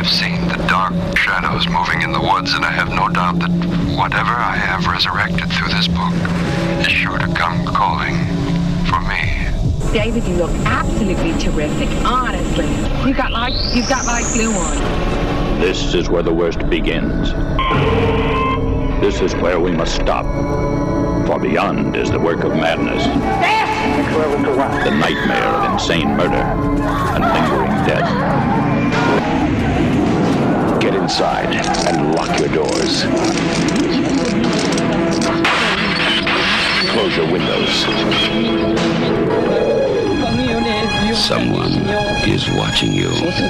have seen the dark shadows moving in the woods, and I have no doubt that whatever I have resurrected through this book is sure to come calling for me. David, you look absolutely terrific, honestly. You've got like glue on. This is where the worst begins. This is where we must stop. For beyond is the work of madness. The nightmare of insane murder and lingering death. Get inside and lock your doors. Close your windows. Someone is watching you.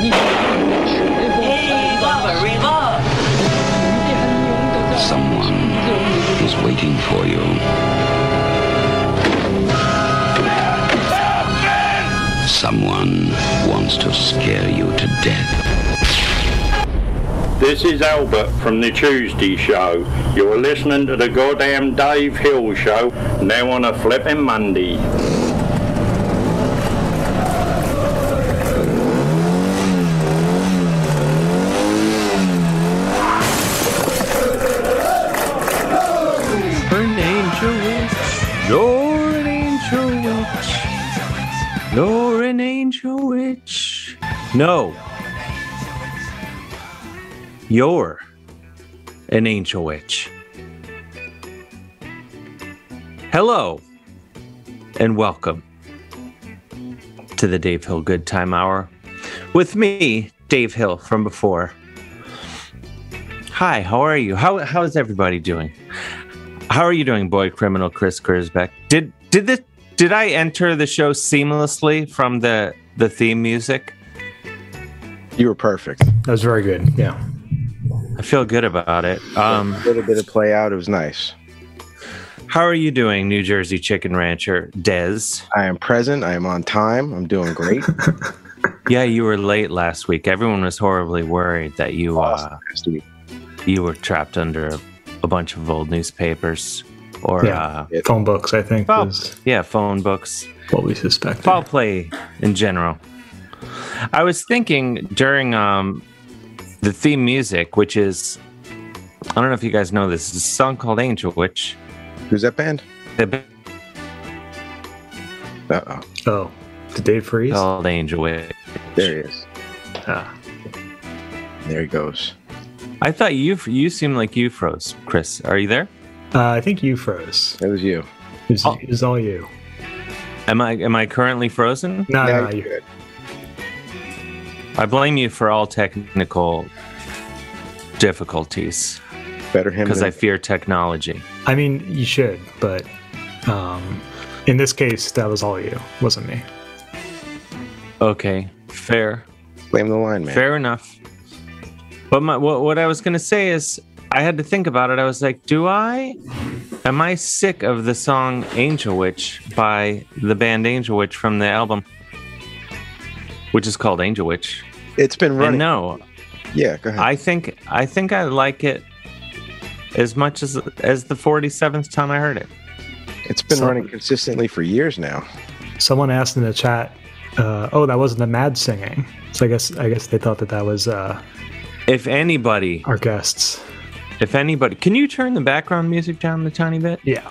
Someone is waiting for you. Someone wants to scare you to death. This is Albert from the Tuesday Show. You're listening to the goddamn Dave Hill Show, now on a flipping Monday. You're an angel witch. You're an angel witch. No. You're an angel witch. Hello and welcome to the Dave Hill Good Time Hour with me, Dave Hill from before. Hi, how are you? How is everybody doing? How are you doing, boy criminal Chris Gersbeck? Did I enter the show seamlessly from the theme music? You were perfect. That was very good. Yeah. I feel good about it. A little bit of play out. It was nice. How are you doing, New Jersey Chicken Rancher Dez? I am present. I am on time. I'm doing great. Yeah, you were late last week. Everyone was horribly worried that you were trapped under a bunch of old newspapers or phone books, I think. Phone books. What we suspected. Foul play in general. I was thinking during the theme music, which is, I don't know if you guys know this, it's a song called Angel Witch. Who's that band? Oh, did Dave freeze? Called Angel Witch. There he is. There he goes. I thought you seemed like you froze, Chris. Are you there? I think you froze. It was you. It was all you. Am I currently frozen? No, you're good. I blame you for all technical difficulties. Better him because I fear technology. I mean, you should, but in this case, that was all you, wasn't me. Okay, fair. Blame the line, man. Fair enough. But what I was going to say is, I had to think about it. I was like, am I sick of the song Angel Witch by the band Angel Witch from the album, which is called Angel Witch? It's been running. And no. Yeah, go ahead. I think I like it as much as the 47th time I heard it. It's been running consistently for years now. Someone asked in the chat, that wasn't the Mad singing. So I guess they thought that was if anybody, our guests. If anybody, can you turn the background music down a tiny bit? Yeah.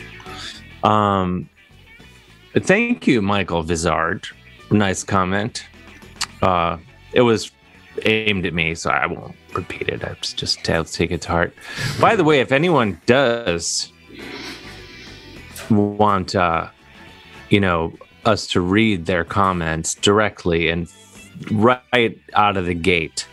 Thank you, Michael Vizard. Nice comment. It was aimed at me, so I won't repeat it. I'll take it to heart. By the way, if anyone does want, us to read their comments directly and right out of the gate,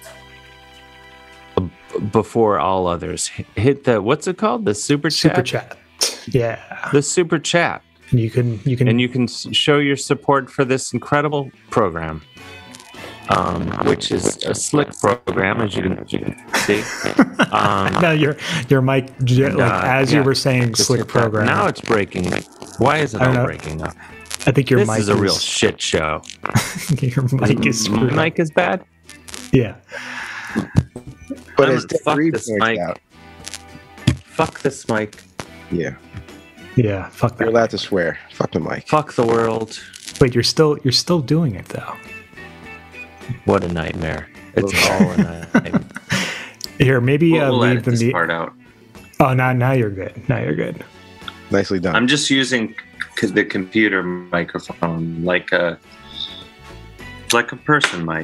before all others, hit the, what's it called? The super chat? Super chat. Yeah. The super chat. And you can show your support for this incredible program, which is a slick program, as you can see. No, your mic, as you were saying, slick program. Now it's breaking. Why is it all breaking up? I think your mic is a real shit show. Your mic is screwed. Mic is bad? Yeah. But as fuck this mic. Fuck this mic. Yeah. Yeah, fuck that. You're allowed to swear. Fuck the mic. Fuck the world. Wait, you're still doing it though. What a nightmare. It's all in a. Here, maybe We'll leave edit the this meet. part out. Oh, now you're good. Now you're good. Nicely done. I'm just using the computer microphone like a person mic,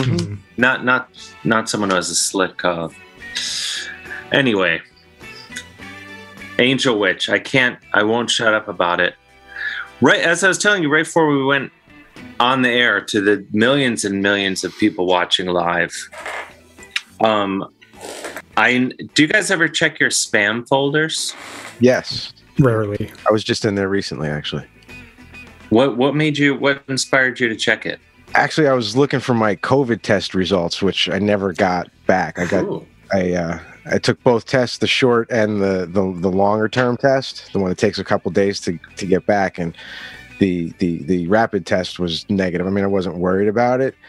not someone who has a slit cough. Anyway, Angel Witch. I won't shut up about it. Right as I was telling you, right before we went on the air to the millions and millions of people watching live. Do you guys ever check your spam folders? Yes. Rarely. I was just in there recently, actually. What inspired you to check it? Actually, I was looking for my COVID test results, which I never got back. I took both tests, the short and the longer term test, the one that takes a couple days to get back, and the rapid test was negative. I mean, I wasn't worried about it.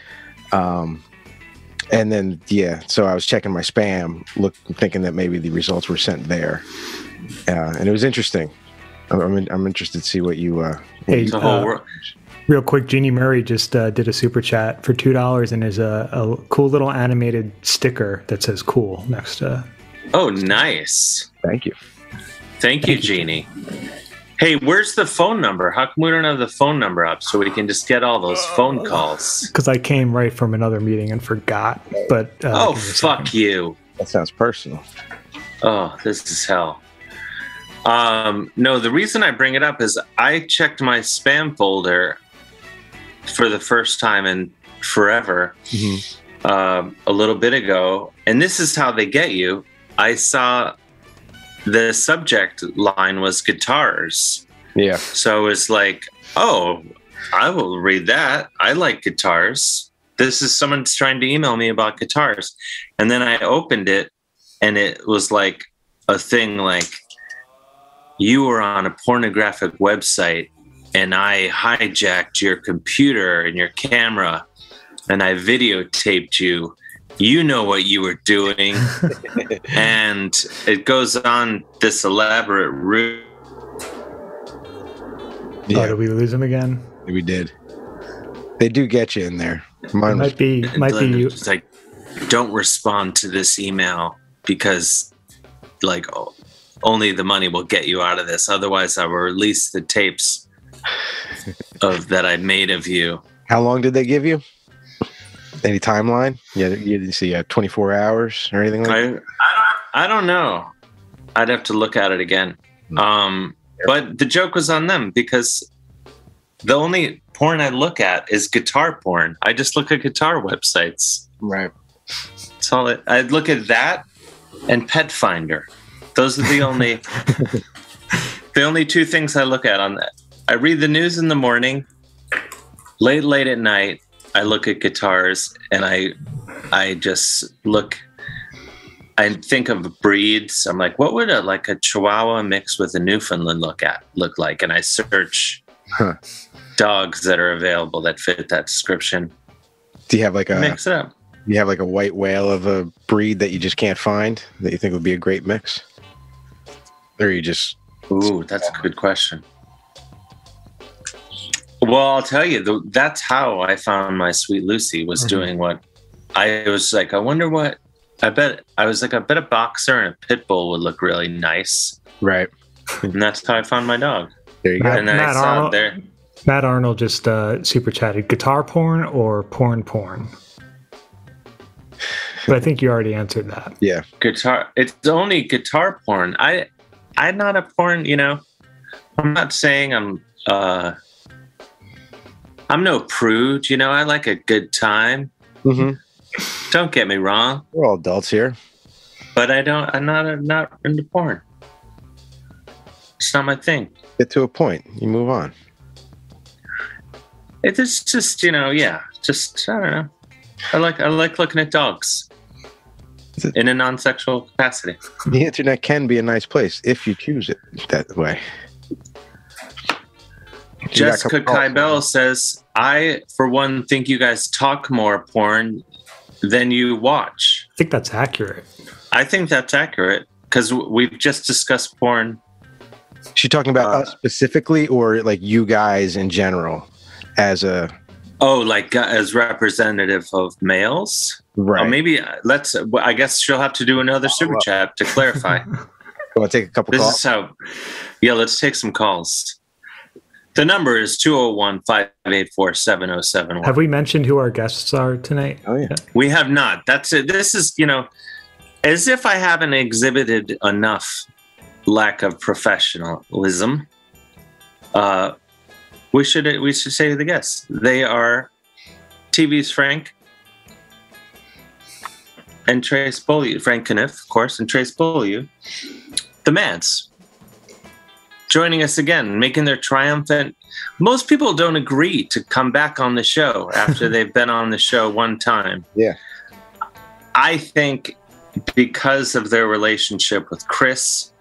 And then, so I was checking my spam, thinking that maybe the results were sent there. And it was interesting. I'm interested to see what you... Hey, real quick, Jeannie Murray just did a super chat for $2, and there's a cool little animated sticker that says "cool" next to... Oh, nice. Thank you. Thank you, Jeannie. Hey, where's the phone number? How come we don't have the phone number up so we can just get all those phone calls? Because I came right from another meeting and forgot. But fuck you. That sounds personal. Oh, this is hell. No, the reason I bring it up is I checked my spam folder for the first time in forever a little bit ago, and this is how they get you. I saw the subject line was guitars. Yeah. So it's like, oh, I will read that. I like guitars. This is someone's trying to email me about guitars. And then I opened it, and it was like a thing like, you were on a pornographic website, and I hijacked your computer and your camera, and I videotaped you. You know what you were doing. And it goes on this elaborate route. Yeah. Oh, did we lose him again? We did. They do get you in there. Mine might be you. It's like, don't respond to this email because, like, only the money will get you out of this. Otherwise, I will release the tapes that I made of you. How long did they give you? Any timeline? Yeah, you didn't see 24 hours or anything like that? I don't know. I'd have to look at it again. But the joke was on them because the only porn I look at is guitar porn. I just look at guitar websites. Right. That's all I'd look at that and Pet Finder. Those are the only two things I look at on that. I read the news in the morning. Late at night, I look at guitars, and I just look. I think of breeds. I'm like, what would a Chihuahua mixed with a Newfoundland look like? And I search dogs that are available that fit that description. Do you have mix it up? You have like a white whale of a breed that you just can't find that you think would be a great mix? Or you just... Ooh, that's a good question. Well, I'll tell you, that's how I found my Sweet Lucy was doing what I was like, I wonder what, I bet a boxer and a pit bull would look really nice. Right. And that's how I found my dog. There you go. And then I saw it there. Matt Arnold just super chatted, guitar porn or porn? But I think you already answered that. Yeah. Guitar. It's only guitar porn. I'm not a porn, I'm not saying I'm no prude, I like a good time. Mm-hmm. Don't get me wrong. We're all adults here. But I'm not into porn. It's not my thing. Get to a point. You move on. It's just, I don't know. I like looking at dogs in a non-sexual capacity. The internet can be a nice place if you choose it that way. Jessica Kybell says, I, for one, think you guys talk more porn than you watch. I think that's accurate. I think that's accurate because we've just discussed porn. She talking about us specifically or like you guys in general as a Oh, like as representative of males? Right. Maybe I guess she'll have to do another super chat to clarify. Want to take a couple calls? Is how. Yeah, let's take some calls. The number is 201-584-7071. Have we mentioned who our guests are tonight? Oh, yeah. We have not. That's it. This is, as if I haven't exhibited enough lack of professionalism. We should say to the guests, they are TV's Frank and Trace Beaulieu, Frank Kniff, of course, and Trace Beaulieu, the Mads, joining us again, making their triumphant. Most people don't agree to come back on the show after they've been on the show one time. Yeah, I think because of their relationship with Chris,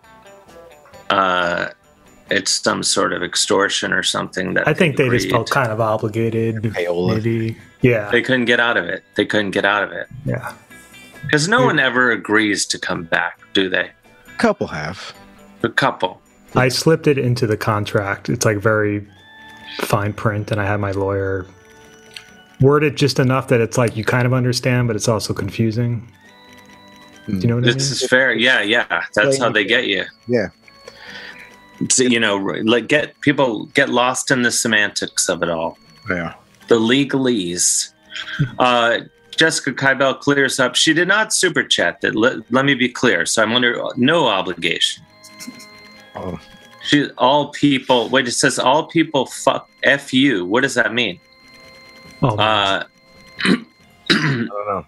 it's some sort of extortion or something that I think they just felt kind of obligated. Payola. Maybe. Yeah. They couldn't get out of it. Yeah. Because no one ever agrees to come back, do they? couple have. A couple. I slipped it into the contract. It's like very fine print, and I had my lawyer word it just enough that it's like you kind of understand, but it's also confusing. Do you know what I mean? This is fair. Yeah. That's how they get you. Yeah. So, get lost in the semantics of it all. Yeah. The legalese. Jessica Kybell clears up. She did not super chat that. Let me be clear. So I'm under no obligation. Oh. All people. Wait, it says all people fuck F you. What does that mean? Oh, I don't know.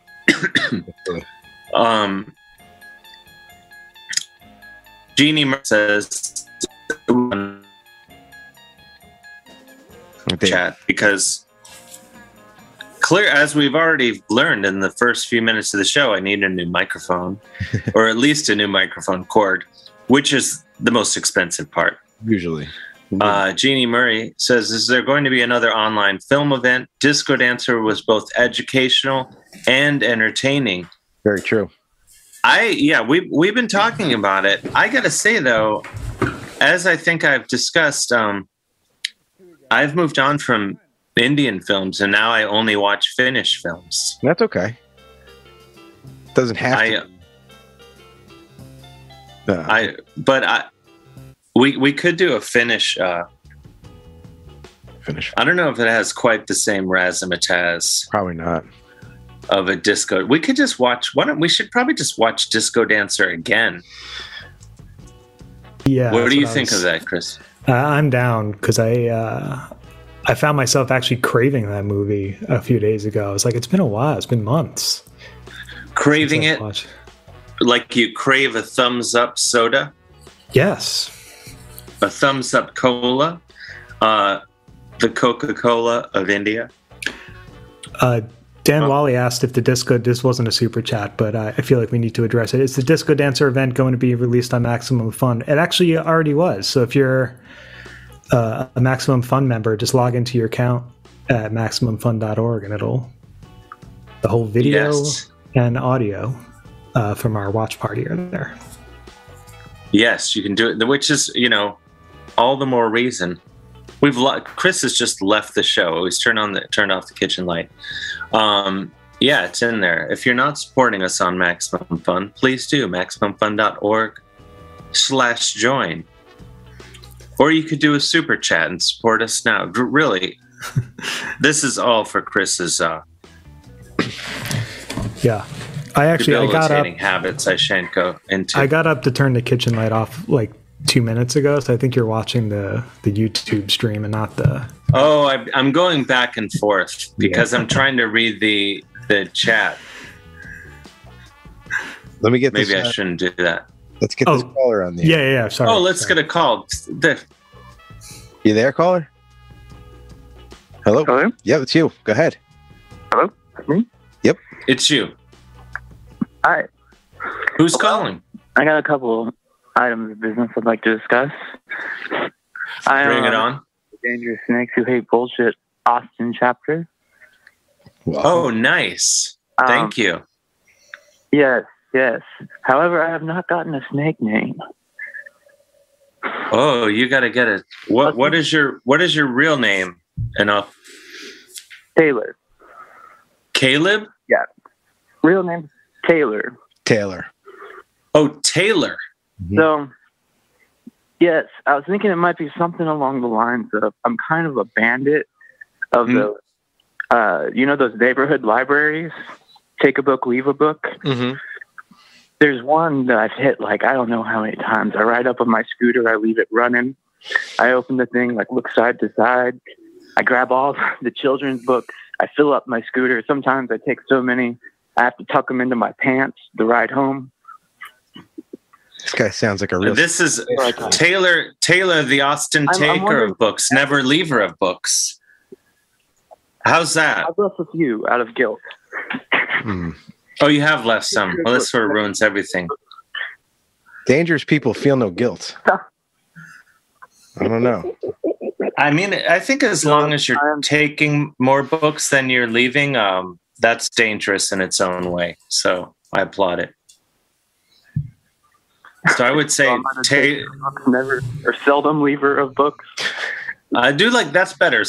Jeannie says chat because clear as we've already learned in the first few minutes of the show, I need a new microphone or at least a new microphone cord, which is the most expensive part. Usually. Jeannie Murray says, is there going to be another online film event? Disco Dancer was both educational and entertaining. Very true. We've been talking about it. I got to say, though, as I think I've discussed, I've moved on from Indian films, and now I only watch Finnish films. That's okay. Doesn't have to. We could do a Finnish. Finnish. I don't know if it has quite the same razzmatazz. Probably not. Of a disco. We could just watch. We should probably just watch Disco Dancer again. Yeah. What do you think of that, Chris? I'm down because I found myself actually craving that movie a few days ago. I was like, it's been a while. It's been months. Craving it? Like you crave a thumbs up soda? Yes. A thumbs up cola? The Coca-Cola of India? Dan Wally asked if this wasn't a super chat, but I feel like we need to address it. Is the Disco Dancer event going to be released on Maximum Fun? It actually already was. So if you're a Maximum Fun member, just log into your account at MaximumFun.org and the whole video and audio from our watch party are there. Yes, you can do it, which is, all the more reason. Chris has just left the show. He's turned off the kitchen light. It's in there. If you're not supporting us on Maximum Fun, please do. MaximumFun.org/join. Or you could do a super chat and support us now. Really, this is all for Chris's I got up. Habits I shan't go into. I got up to turn the kitchen light off like 2 minutes ago, so I think you're watching the YouTube stream and not the... Oh, I'm going back and forth because I'm trying to read the chat. Let me get Maybe I shouldn't do that. Let's get this caller on there. Yeah, sorry. Oh, let's get a call. You there, caller? Hello? Hello? Yeah, it's you. Go ahead. Hello? Me? Yep. It's you. Hi. Who's calling? I got a couple items of business I'd like to discuss. Bring it on. Dangerous Snakes Who Hate Bullshit Austin chapter. Wow. Oh, nice. Thank you. Yes. However, I have not gotten a snake name. Oh, you got to get it. What is your real name? And Taylor. Caleb? Yeah. Real name Taylor. Taylor. Oh, Taylor. So, yes, I was thinking it might be something along the lines of I'm kind of a bandit of those, those neighborhood libraries. Take a book, leave a book. Mm-hmm. There's one that I've hit I don't know how many times. I ride up on my scooter, I leave it running. I open the thing, look side to side. I grab all the children's books. I fill up my scooter. Sometimes I take so many, I have to tuck them into my pants to ride home. This guy sounds like a real... This is Taylor, the ostentaker of books, never leaver of books. How's that? I've left a few out of guilt. Oh, you have left some. Well, this sort of ruins everything. Dangerous people feel no guilt. I don't know. I mean, I think as long as you're taking more books than you're leaving, that's dangerous in its own way. So I applaud it. So I would say never or seldom leaver of books. I do that's better.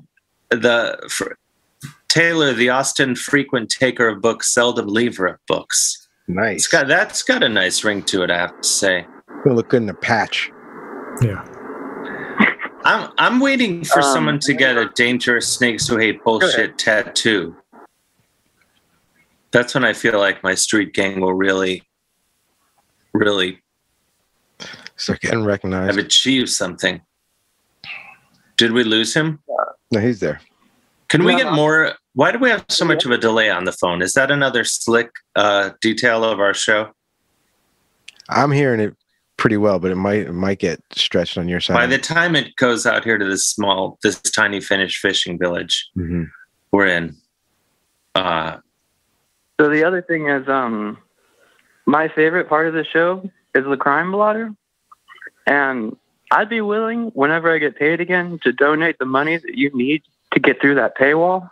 Taylor, the Austin frequent taker of books, seldom leaver of books. Nice. That's got a nice ring to it, I have to say. It'll look good in a patch. Yeah. I'm waiting for someone to get a Dangerous Snakes Who Hate Bullshit tattoo. That's when I feel like my street gang will really start getting recognized. Have achieved something. Did we lose him? No, he's there. Can we get more? Why do we have so much of a delay on the phone? Is that another slick detail of our show? I'm hearing it pretty well, but it might get stretched on your side. By the time it goes out here to this tiny Finnish fishing village we're in. So the other thing is, my favorite part of the show is the crime blotter, and I'd be willing, whenever I get paid again, to donate the money that you need to get through that paywall.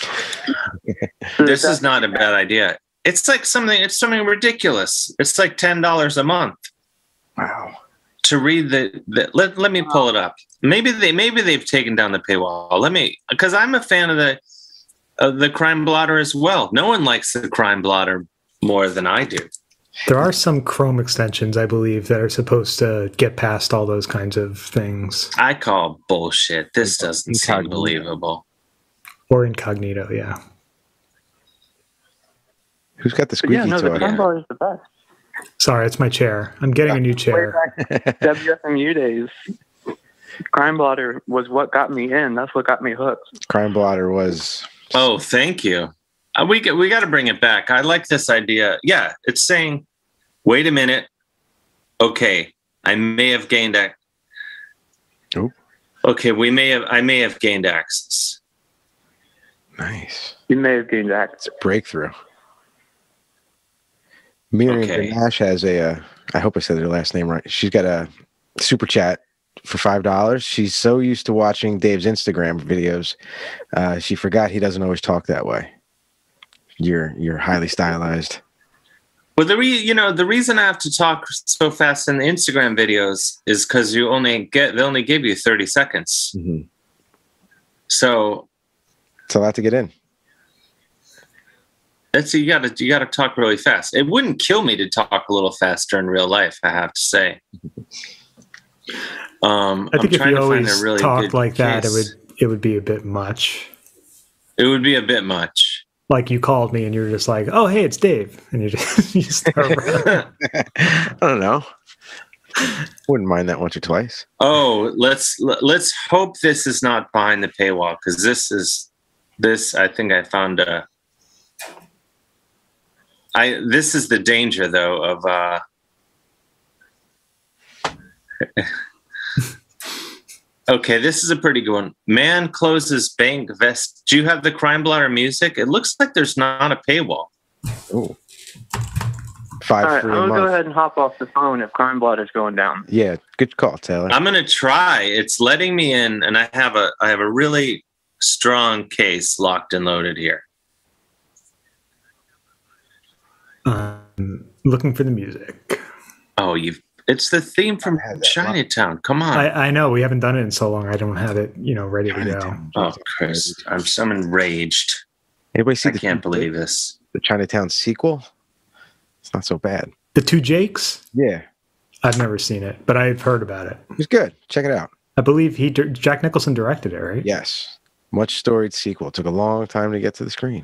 This is not a bad idea. It's something ridiculous. It's like $10 a month. Wow. To read let me pull it up. Maybe they've taken down the paywall. Because I'm a fan of the crime blotter as well. No one likes the crime blotter more than I do. There are some Chrome extensions, I believe, that are supposed to get past all those kinds of things. I call bullshit. This doesn't seem believable. Or incognito, yeah. Who's got the squeaky toy? The crime blotter is the best. Sorry, it's my chair. I'm getting a new chair. Way back WFMU days, crime blotter was what got me in. That's what got me hooked. Crime blotter was... Oh, thank you. We got to bring it back. I like this idea. Yeah, it's saying, wait a minute. Okay, I may have gained access. Oh. Okay, I may have gained access. Nice. You may have gained access. It's a breakthrough. Miriam Nash has I hope I said her last name right. She's got a super chat for $5. She's so used to watching Dave's Instagram videos, she forgot he doesn't always talk that way. You're highly stylized. Well, the reason I have to talk so fast in the Instagram videos is because they only give you 30 seconds. Mm-hmm. So it's a lot to get in. You got to talk really fast. It wouldn't kill me to talk a little faster in real life, I have to say. I think if you always talked like that, it would be a bit much. It would be a bit much. Like you called me and you're just like, "Oh, hey, it's Dave," and you start. I don't know. Wouldn't mind that once or twice. Oh, let's hope this is not behind the paywall, because this. I think I found a. This is the danger, though, of. Okay, this is a pretty good one. Man closes bank vest. Do you have the crime blotter music? It looks like there's not a paywall. Oh. $5 All right, free I'm a going to month. go ahead and hop off the phone if crime blotter's going down. Yeah, good call, Taylor. I'm going to try. It's letting me in, and I have a really strong case locked and loaded here. Looking for the music. Oh, It's the theme from Chinatown. Come on. I know we haven't done it in so long. I don't have it, ready to go. Oh, Chris, I'm so enraged. Anybody see? I can't believe this. The Chinatown sequel. It's not so bad. The Two Jakes. Yeah, I've never seen it, but I've heard about it. It's good. Check it out. I believe Jack Nicholson directed it, right? Yes. Much storied sequel. Took a long time to get to the screen.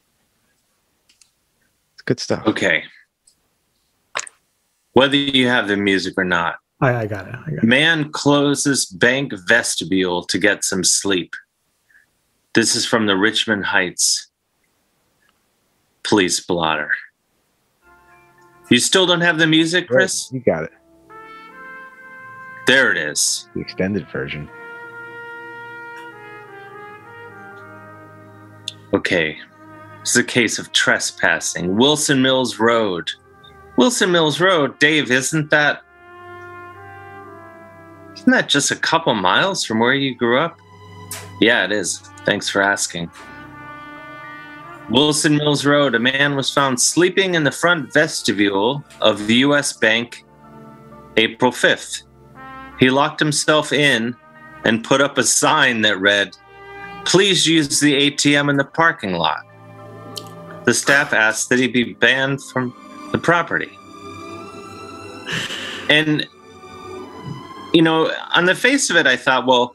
It's good stuff. Okay. Whether you have the music or not. I got it. Man closes bank vestibule to get some sleep. This is from the Richmond Heights police blotter. You still don't have the music, Chris? You got it. There it is. The extended version. Okay. This is a case of trespassing. Wilson Mills Road. Wilson Mills Road, Dave, isn't that just a couple miles from where you grew up? Yeah, it is. Thanks for asking. Wilson Mills Road, a man was found sleeping in the front vestibule of the U.S. Bank April 5th. He locked himself in and put up a sign that read, "Please use the ATM in the parking lot." The staff asked that he be banned from the property. And, on the face of it, I thought, well,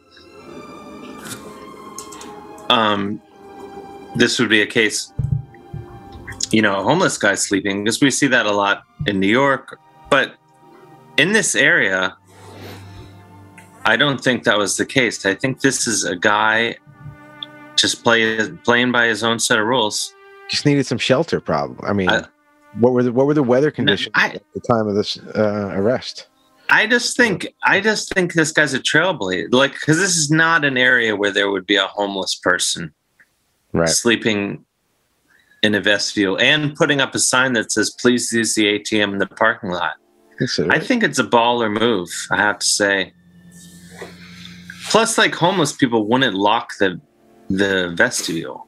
this would be a case, a homeless guy sleeping, because we see that a lot in New York. But in this area, I don't think that was the case. I think this is a guy just playing by his own set of rules. Just needed some shelter, probably. I mean, what were the weather conditions at the time of this arrest? I just think this guy's a trailblazer. Because this is not an area where there would be a homeless person sleeping in a vestibule and putting up a sign that says, "Please use the ATM in the parking lot." I think it's a baller move, I have to say. Plus, homeless people wouldn't lock the vestibule.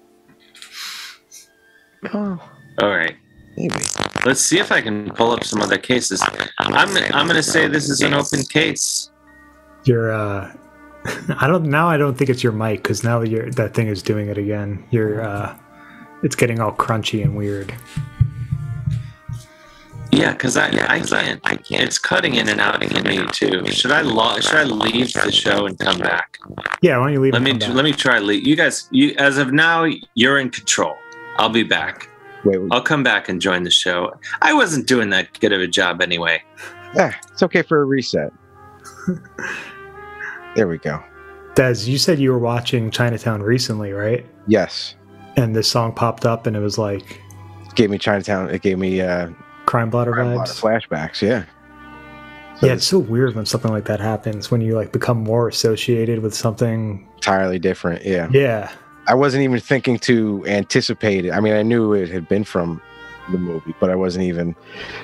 Oh. All right. Maybe. Let's see if I can pull up some other cases. I'm going to say this is an open case. You're I don't think it's your mic, because now that thing is doing it again. It's getting all crunchy and weird. Yeah, because I can't. It's cutting in and out for me too. Should I leave the show and come back? Yeah, why don't you leave? Let me try leave. You guys, as of now, you're in control. I'll be back. Wait. I'll come back and join the show. I wasn't doing that good of a job anyway. It's okay for a reset. There we go. Des, you said you were watching Chinatown recently, right? Yes. And this song popped up, and it was like... It gave me Chinatown. It gave me... Crime Blotter vibes. Flashbacks, yeah. So it's so weird when something like that happens, when you become more associated with something... Entirely different, yeah. Yeah. I wasn't even thinking to anticipate it. I mean, I knew it had been from the movie, but I wasn't even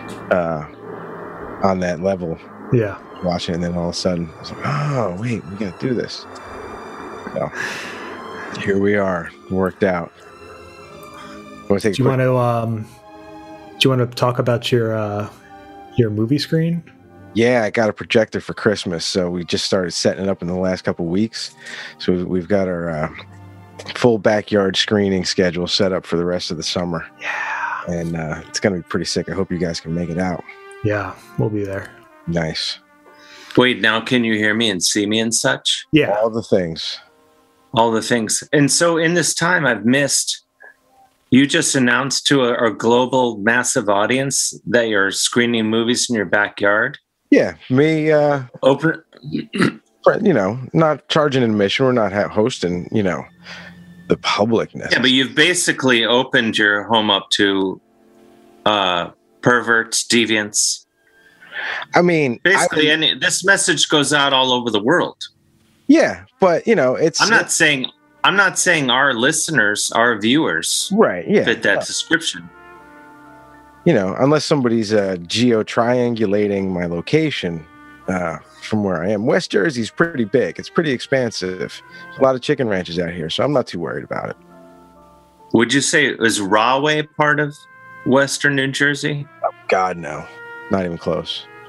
on that level. Yeah. Watching it, and then all of a sudden, I was like, oh, wait, we got to do this. So, here we are. Worked out. Do you want to talk about your movie screen? Yeah, I got a projector for Christmas, so we just started setting it up in the last couple of weeks. So we've got our full backyard screening schedule set up for the rest of the summer. Yeah. And it's going to be pretty sick. I hope you guys can make it out. Yeah, we'll be there. Nice. Wait, now can you hear me and see me and such? Yeah. All the things. And so in this time I've missed, you just announced to a global massive audience that you're screening movies in your backyard. Yeah, me open, not charging admission. We're not hosting, the public. Yeah, but you've basically opened your home up to perverts, deviants. I mean, basically, this message goes out all over the world. Yeah, but it's. I'm not saying our listeners, our viewers, right? Yeah, fit that description. Unless somebody's geo-triangulating my location from where I am. West Jersey's pretty big. It's pretty expansive. There's a lot of chicken ranches out here, so I'm not too worried about it. Would you say is Rahway part of Western New Jersey? Oh, God, no. Not even close.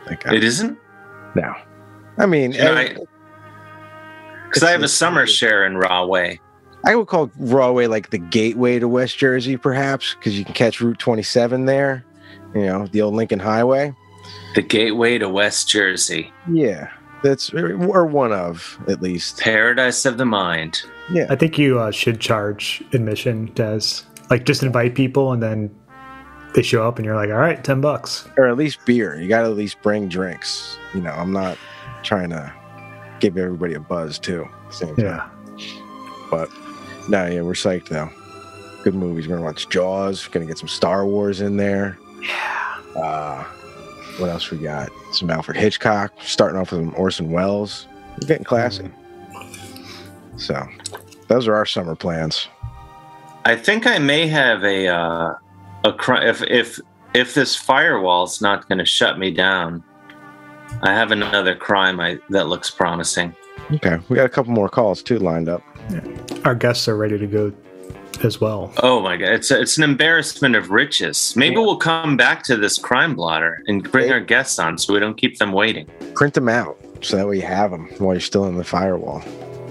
It isn't? No. I mean, because I have a summer share in Rahway. I would call Rahway like the gateway to West Jersey, perhaps, because you can catch Route 27 there, the old Lincoln Highway. The gateway to West Jersey. Yeah, or one of, at least. Paradise of the mind. Yeah. I think you should charge admission, Des. Like, just invite people, and then they show up, and you're like, all right, $10. Or at least beer. You got to at least bring drinks. I'm not trying to give everybody a buzz, too. Same time. Yeah. But, no, yeah, we're psyched, though. Good movies. We're going to watch Jaws. We're going to get some Star Wars in there. Yeah. What else we got? Some Alfred Hitchcock. Starting off with some Orson Welles. We're getting classy. So, those are our summer plans. I think I may have a if this firewall's not going to shut me down, I have another crime that looks promising. Okay, we got a couple more calls too lined up. Yeah. Our guests are ready to go as well. Oh my God, it's an embarrassment of riches. Maybe we'll come back to this crime blotter and bring our guests on so we don't keep them waiting. Print them out so that way you have them while you're still in the firewall.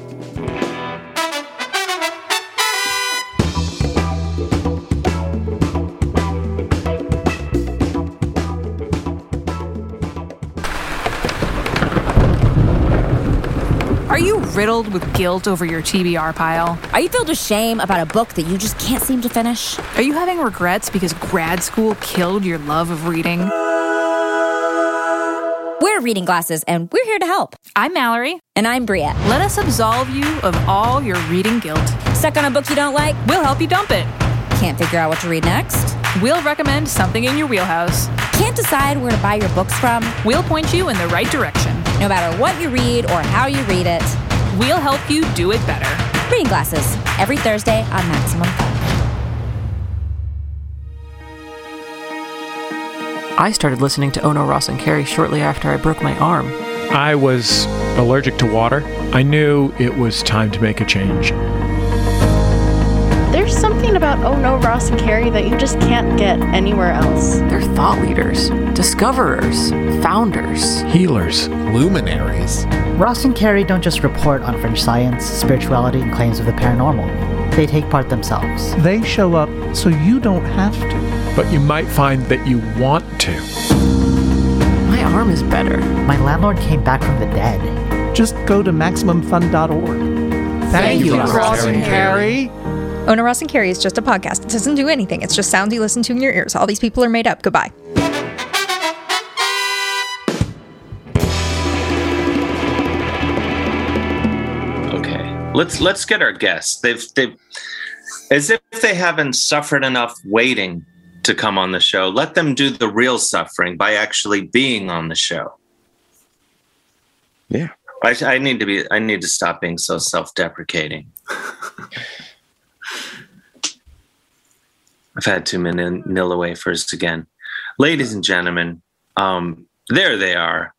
Are you riddled with guilt over your TBR pile? Are you filled with shame about a book that you just can't seem to finish? Are you having regrets because grad school killed your love of reading? We're Reading Glasses, and we're here to help. I'm Mallory. And I'm Bria. Let us absolve you of all your reading guilt. Stuck on a book you don't like? We'll help you dump it. Can't figure out what to read next? We'll recommend something in your wheelhouse. Can't decide where to buy your books from? We'll point you in the right direction. No matter what you read or how you read it, we'll help you do it better. Reading Glasses, every Thursday on Maximum Fun. I started listening to Ono, Ross, and Carrie shortly after I broke my arm. I was allergic to water. I knew it was time to make a change. There's something about Ono, Ross, and Carrie that you just can't get anywhere else. They're thought leaders, discoverers, founders, healers, luminaries. Ross and Carrie don't just report on fringe science, spirituality, and claims of the paranormal. They take part themselves. They show up so you don't have to. But you might find that you want to. My arm is better. My landlord came back from the dead. Just go to MaximumFun.org. Thank you, Ross and Carrie. Ono, Ross, and Carrie is just a podcast. It doesn't do anything. It's just sounds you listen to in your ears. All these people are made up. Goodbye. Okay, let's get our guests. They've as if they haven't suffered enough waiting to come on the show. Let them do the real suffering by actually being on the show. Yeah, I need to stop being so self-deprecating. I've had too many Nilla wafers again. Ladies and gentlemen, there they are.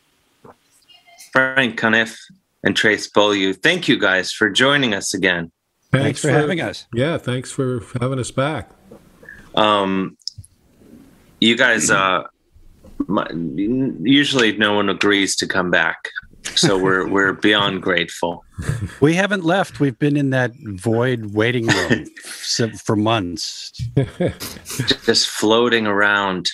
Frank Conniff and Trace Beaulieu. Thank you guys for joining us again. Thanks for having us. Yeah, thanks for having us back. You guys, usually no one agrees to come back. So we're beyond grateful. We haven't left. We've been in that void waiting room for months, just floating around.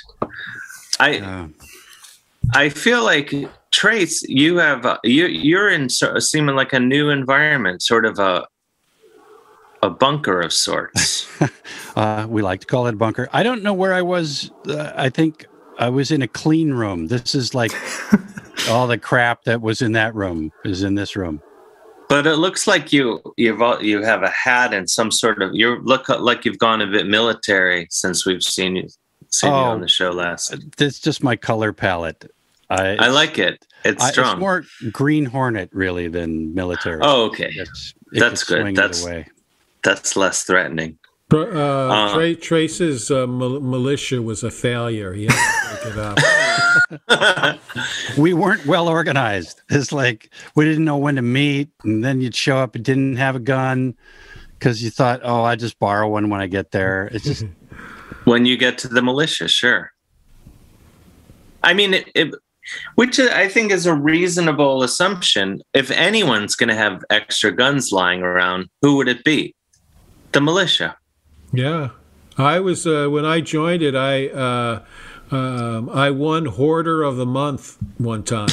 I feel like Trace, you're in seeming like a new environment, sort of a bunker of sorts. We like to call it a bunker. I don't know where I was. I think I was in a clean room. This is like all the crap that was in that room is in this room. But it looks like you have a hat and some sort of look like you've gone a bit military since we've seen you on the show last. It's just my color palette. I like it. It's strong. It's more Green Hornet really than military. Oh, okay. That's good. That's less threatening. Trace's militia was a failure. He had to pick it up. We weren't well organized. It's like we didn't know when to meet, and then you'd show up and didn't have a gun because you thought, "Oh, I just borrow one when I get there." It's just when you get to the militia, sure. I mean, Which I think is a reasonable assumption. If anyone's going to have extra guns lying around, who would it be? The militia. Yeah. I was, when I joined it, I won Hoarder of the Month one time.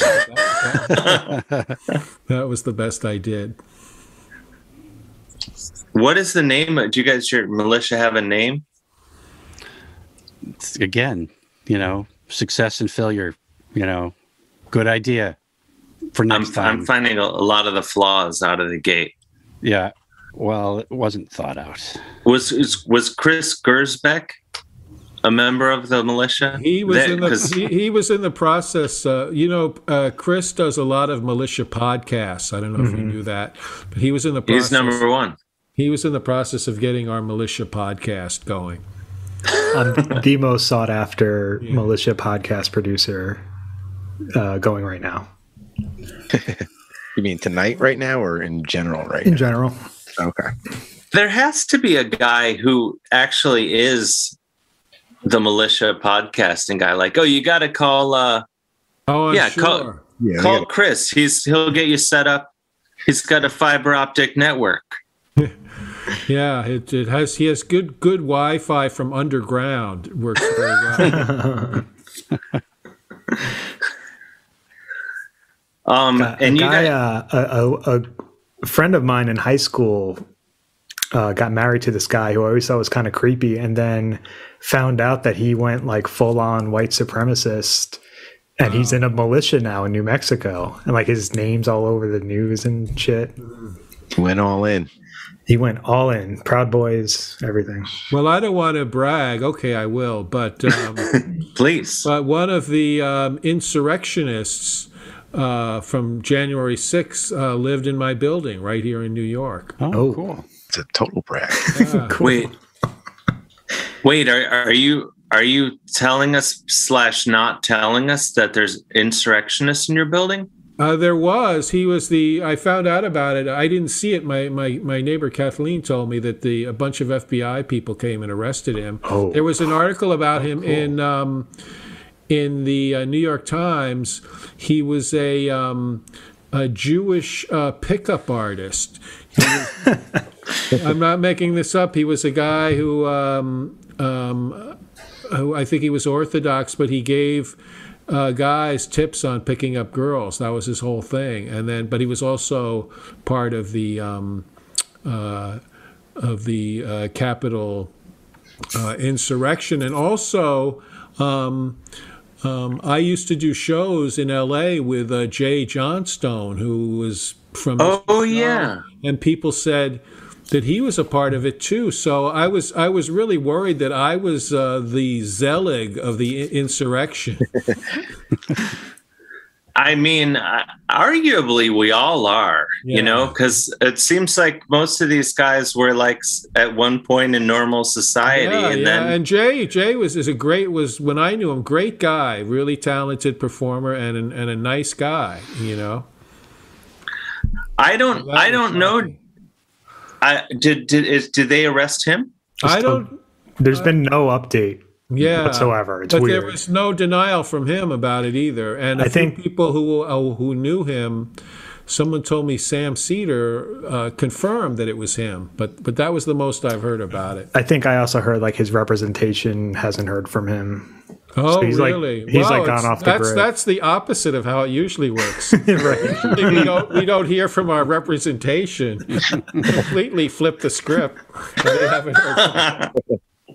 That was the best I did. What is the name? Do you guys, your militia, have a name? Again, success and failure, good idea for next time. I'm finding a lot of the flaws out of the gate. Yeah. Well, it wasn't thought out. Was Chris Gersbeck a member of the militia? He was he was in the process. Chris does a lot of militia podcasts. I don't know if you knew that, but he was in the process. He's number one. He was in the process of getting our militia podcast going. I'm the most sought after militia podcast producer going right now. You mean tonight, right now, or in general, right In now? general. Okay. There has to be a guy who actually is the militia podcasting guy. Like, you got to call. Sure. Call Chris. He'll get you set up. He's got a fiber optic network. Yeah, it has. He has good Wi-Fi from underground. It works very well. A friend of mine in high school got married to this guy who I always thought was kind of creepy, and then found out that he went like full on white supremacist, and he's in a militia now in New Mexico, and like his name's all over the news and shit. Went all in. He went all in. Proud Boys, everything. Well, I don't want to brag. Okay, I will, but please. But one of the insurrectionists from January 6th lived in my building right here in New York. Oh, cool. It's a total brag. Yeah. Cool. Wait. Are you telling us / not telling us that there's insurrectionists in your building? There was. He was I found out about it. I didn't see it. My neighbor Kathleen told me that a bunch of FBI people came and arrested him. Oh. There was an article about him in the New York Times. He was a Jewish pickup artist. I'm not making this up. He was a guy who I think he was Orthodox, but he gave guys tips on picking up girls. That was his whole thing. But he was also part of the Capitol insurrection, and also. I used to do shows in L.A. with Jay Johnstone, who was from. Oh yeah, and people said that he was a part of it too. So I was really worried that I was the Zelig of the insurrection. I mean, arguably we all are, because it seems like most of these guys were like at one point in normal society. And Jay was when I knew him, great guy, really talented performer and a nice guy, I don't know. Did they arrest him? There's been no update. Yeah, whatsoever. It's but weird. There was no denial from him about it either. And I think people who knew him, someone told me Sam Cedar confirmed that it was him. But that was the most I've heard about it. I think I also heard like his representation hasn't heard from him. Oh, so he's really? He's gone off the grid. That's the opposite of how it usually works. Right. we don't hear from our representation. Completely flip the script. They haven't heard from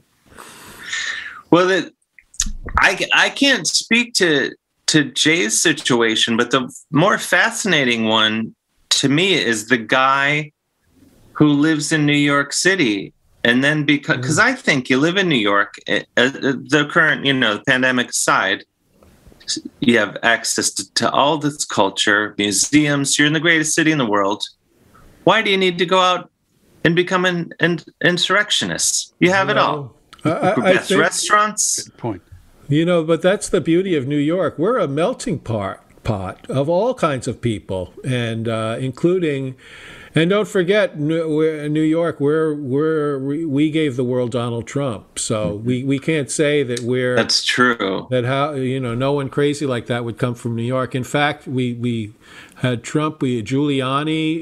Well, I can't speak to Jay's situation, but the more fascinating one to me is the guy who lives in New York City. And then because I think you live in New York, the current, the pandemic aside, you have access to all this culture, museums. You're in the greatest city in the world. Why do you need to go out and become an insurrectionist? You have it all. Best restaurants. Good point. But that's the beauty of New York. We're a melting pot of all kinds of people, and including And don't forget, New York, we gave the world Donald Trump, so we can't say that we're. That's true. That no one crazy like that would come from New York. In fact, we had Trump, we had Giuliani.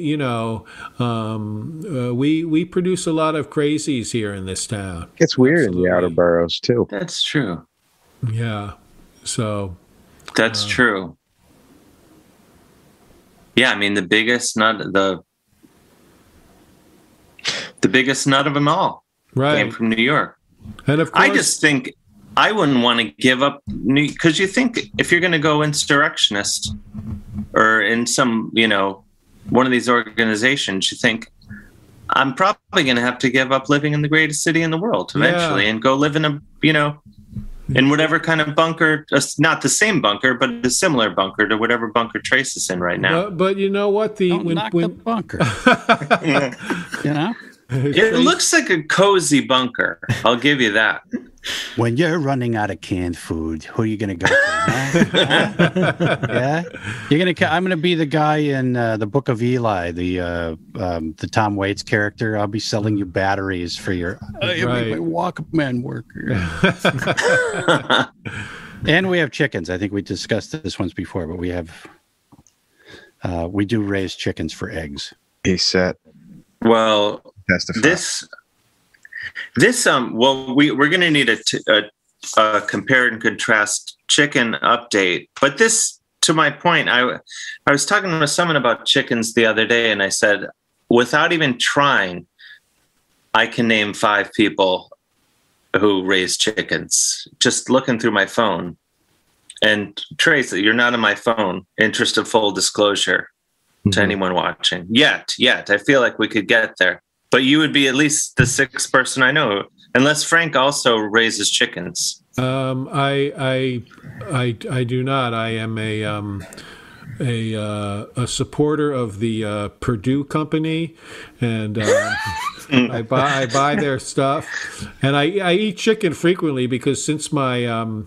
We produce a lot of crazies here in this town. It's weird in the outer boroughs too. That's true. Yeah. So. That's true. Yeah, I mean the biggest nut of them all came from New York. And of course, I just think I wouldn't want to give up because you think if you're going to go insurrectionist or in some, one of these organizations, you think I'm probably going to have to give up living in the greatest city in the world eventually and go live in a, in whatever kind of bunker, not the same bunker, but a similar bunker to whatever bunker Trace is in right now. But you know what? The bunker. It looks like a cozy bunker. I'll give you that. When you're running out of canned food, who are you going to go to? Yeah, I'm going to be the guy in the Book of Eli, the Tom Waits character. I'll be selling you batteries for your Walkman worker. And we have chickens. I think we discussed this once before, but we do raise chickens for eggs. He's set. Well, we're going to need a compare and contrast chicken update. But this, to my point, I was talking to someone about chickens the other day, and I said, without even trying, I can name 5 people who raise chickens, just looking through my phone. And Trace, you're not on my phone, interest of full disclosure to anyone watching. Yet. I feel like we could get there. But you would be at least the 6th person I know, unless Frank also raises chickens. I do not. I am a supporter of the Purdue Company, and I buy their stuff, and I eat chicken frequently because since I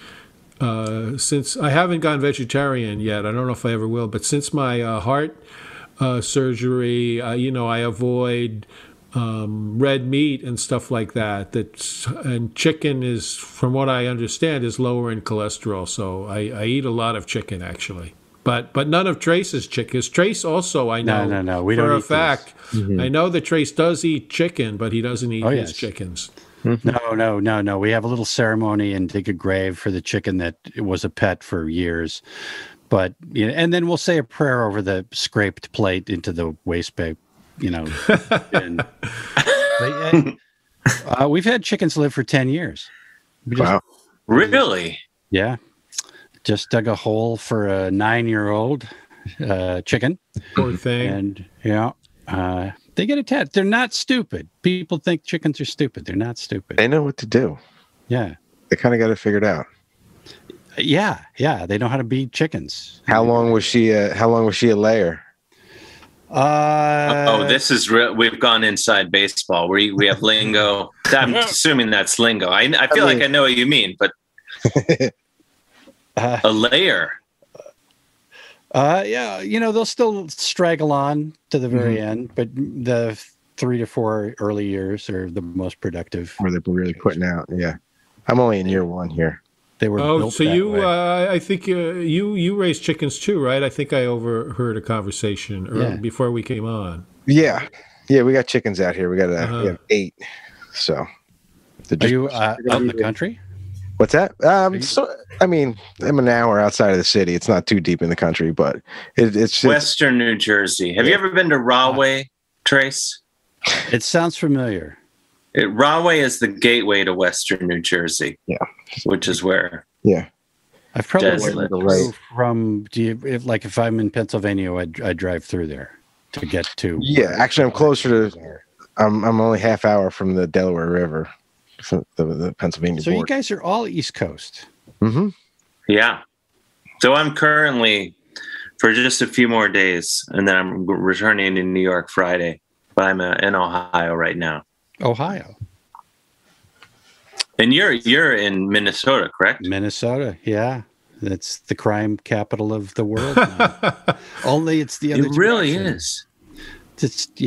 haven't gone vegetarian yet, I don't know if I ever will, but since my heart surgery, I avoid red meat and stuff like that. And chicken is, from what I understand, is lower in cholesterol. So I eat a lot of chicken actually, but none of Trace's chicken. Trace also, I know, no, we for don't a fact. I know that Trace does eat chicken, but he doesn't eat his chickens. No. We have a little ceremony and dig a grave for the chicken that was a pet for years. But and then we'll say a prayer over the scraped plate into the waste bin. We've had chickens live for 10 years. Wow. Really? Yeah. Just dug a hole for a 9-year-old chicken. Poor thing. And they get attached. They're not stupid. People think chickens are stupid. They're not stupid. They know what to do. Yeah. They kind of got it figured out. Yeah. They know how to be chickens. How long was she a layer? This is real. We've gone inside baseball. We have lingo. I'm assuming that's lingo. I feel like I know what you mean, but a layer. They'll still straggle on to the very end, but the 3 to 4 early years are the most productive. Where they're really putting out. Yeah, I'm only in year 1 here. They were. Oh, so you? I think you raise chickens too, right? I think I overheard a conversation before we came on. Yeah, we got chickens out here. We got we have 8. So, are you out in the country? What's that? I'm an hour outside of the city. It's not too deep in the country, but it's Western New Jersey. Have you ever been to Rahway, Trace? It sounds familiar. Rahway is the gateway to Western New Jersey. Yeah, which is where. Yeah, I've probably from. If I'm in Pennsylvania, I drive through there to get to. Yeah, actually, I'm closer to. I'm only half hour from the Delaware River, from the Pennsylvania border. So you guys are all East Coast. Mm-hmm. Yeah. So I'm currently for just a few more days, and then I'm returning to New York Friday. But I'm in Ohio right now. Ohio. And you're in Minnesota, correct? Minnesota, yeah. That's the crime capital of the world now. Only it's the other direction. It really is. just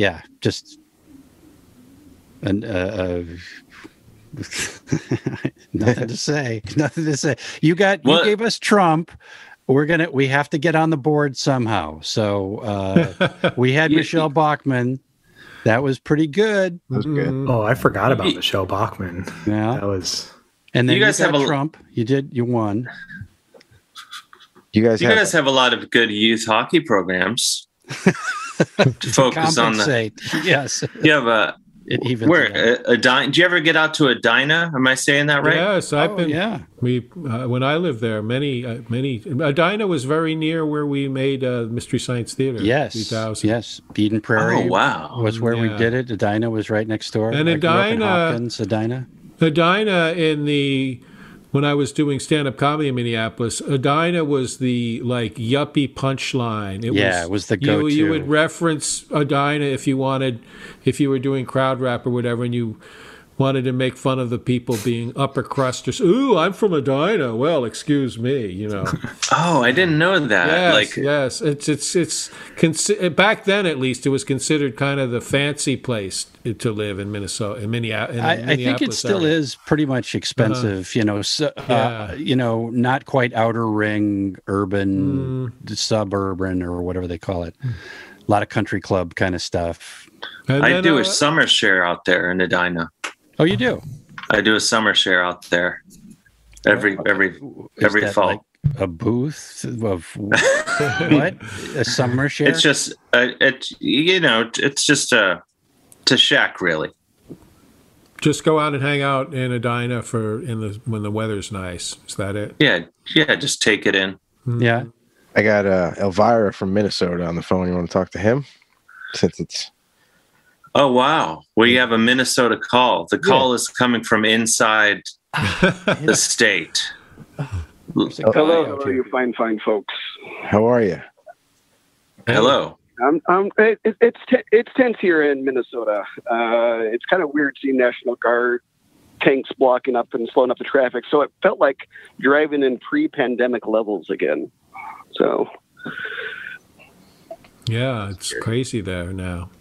nothing to say. Nothing to say. You gave us Trump. We have to get on the board somehow. So we had Michelle Bachmann. That was pretty good. That was good. Oh, I forgot about Michelle Bachmann. Yeah, that was. And then you guys have Trump. You won. You guys have a lot of good youth hockey programs to focus on the. Yes. You have a. Do you ever get out to Edina? Am I saying that right? Yes, I've been. Yeah, when I lived there, many. Edina was very near where we made Mystery Science Theater. Yes, 2000. Yes, Eden Prairie. Oh wow, was where we did it. Edina was right next door. And Edina, when I was doing stand-up comedy in Minneapolis, Edina was the yuppie punchline. It was the go-to. You would reference Edina if you were doing crowd rap or whatever, and you wanted to make fun of the people being upper crusters. Ooh, I'm from Edina. Well, excuse me, Oh, I didn't know that. Yes. It's back then, at least, it was considered kind of the fancy place to live in Minnesota, in Minneapolis. I think it still is pretty much expensive, not quite outer ring, urban, suburban, or whatever they call it. A lot of country club kind of stuff. I do a summer share out there in Edina. Oh, you do? I do a summer share out there every fall. Like a booth of what? A summer share? It's just it's just a shack, really. Just go out and hang out in Edina when the weather's nice. Is that it? Yeah. Just take it in. Mm-hmm. Yeah. I got Elvira from Minnesota on the phone. You want to talk to him? Since it's. Oh, wow. Well, you have a Minnesota call. The call is coming from inside the state. Hello, how are you fine folks? How are you? Hello. It's tense here in Minnesota. It's kind of weird seeing National Guard tanks blocking up and slowing up the traffic. So it felt like driving in pre-pandemic levels again. So. Yeah, it's crazy there now.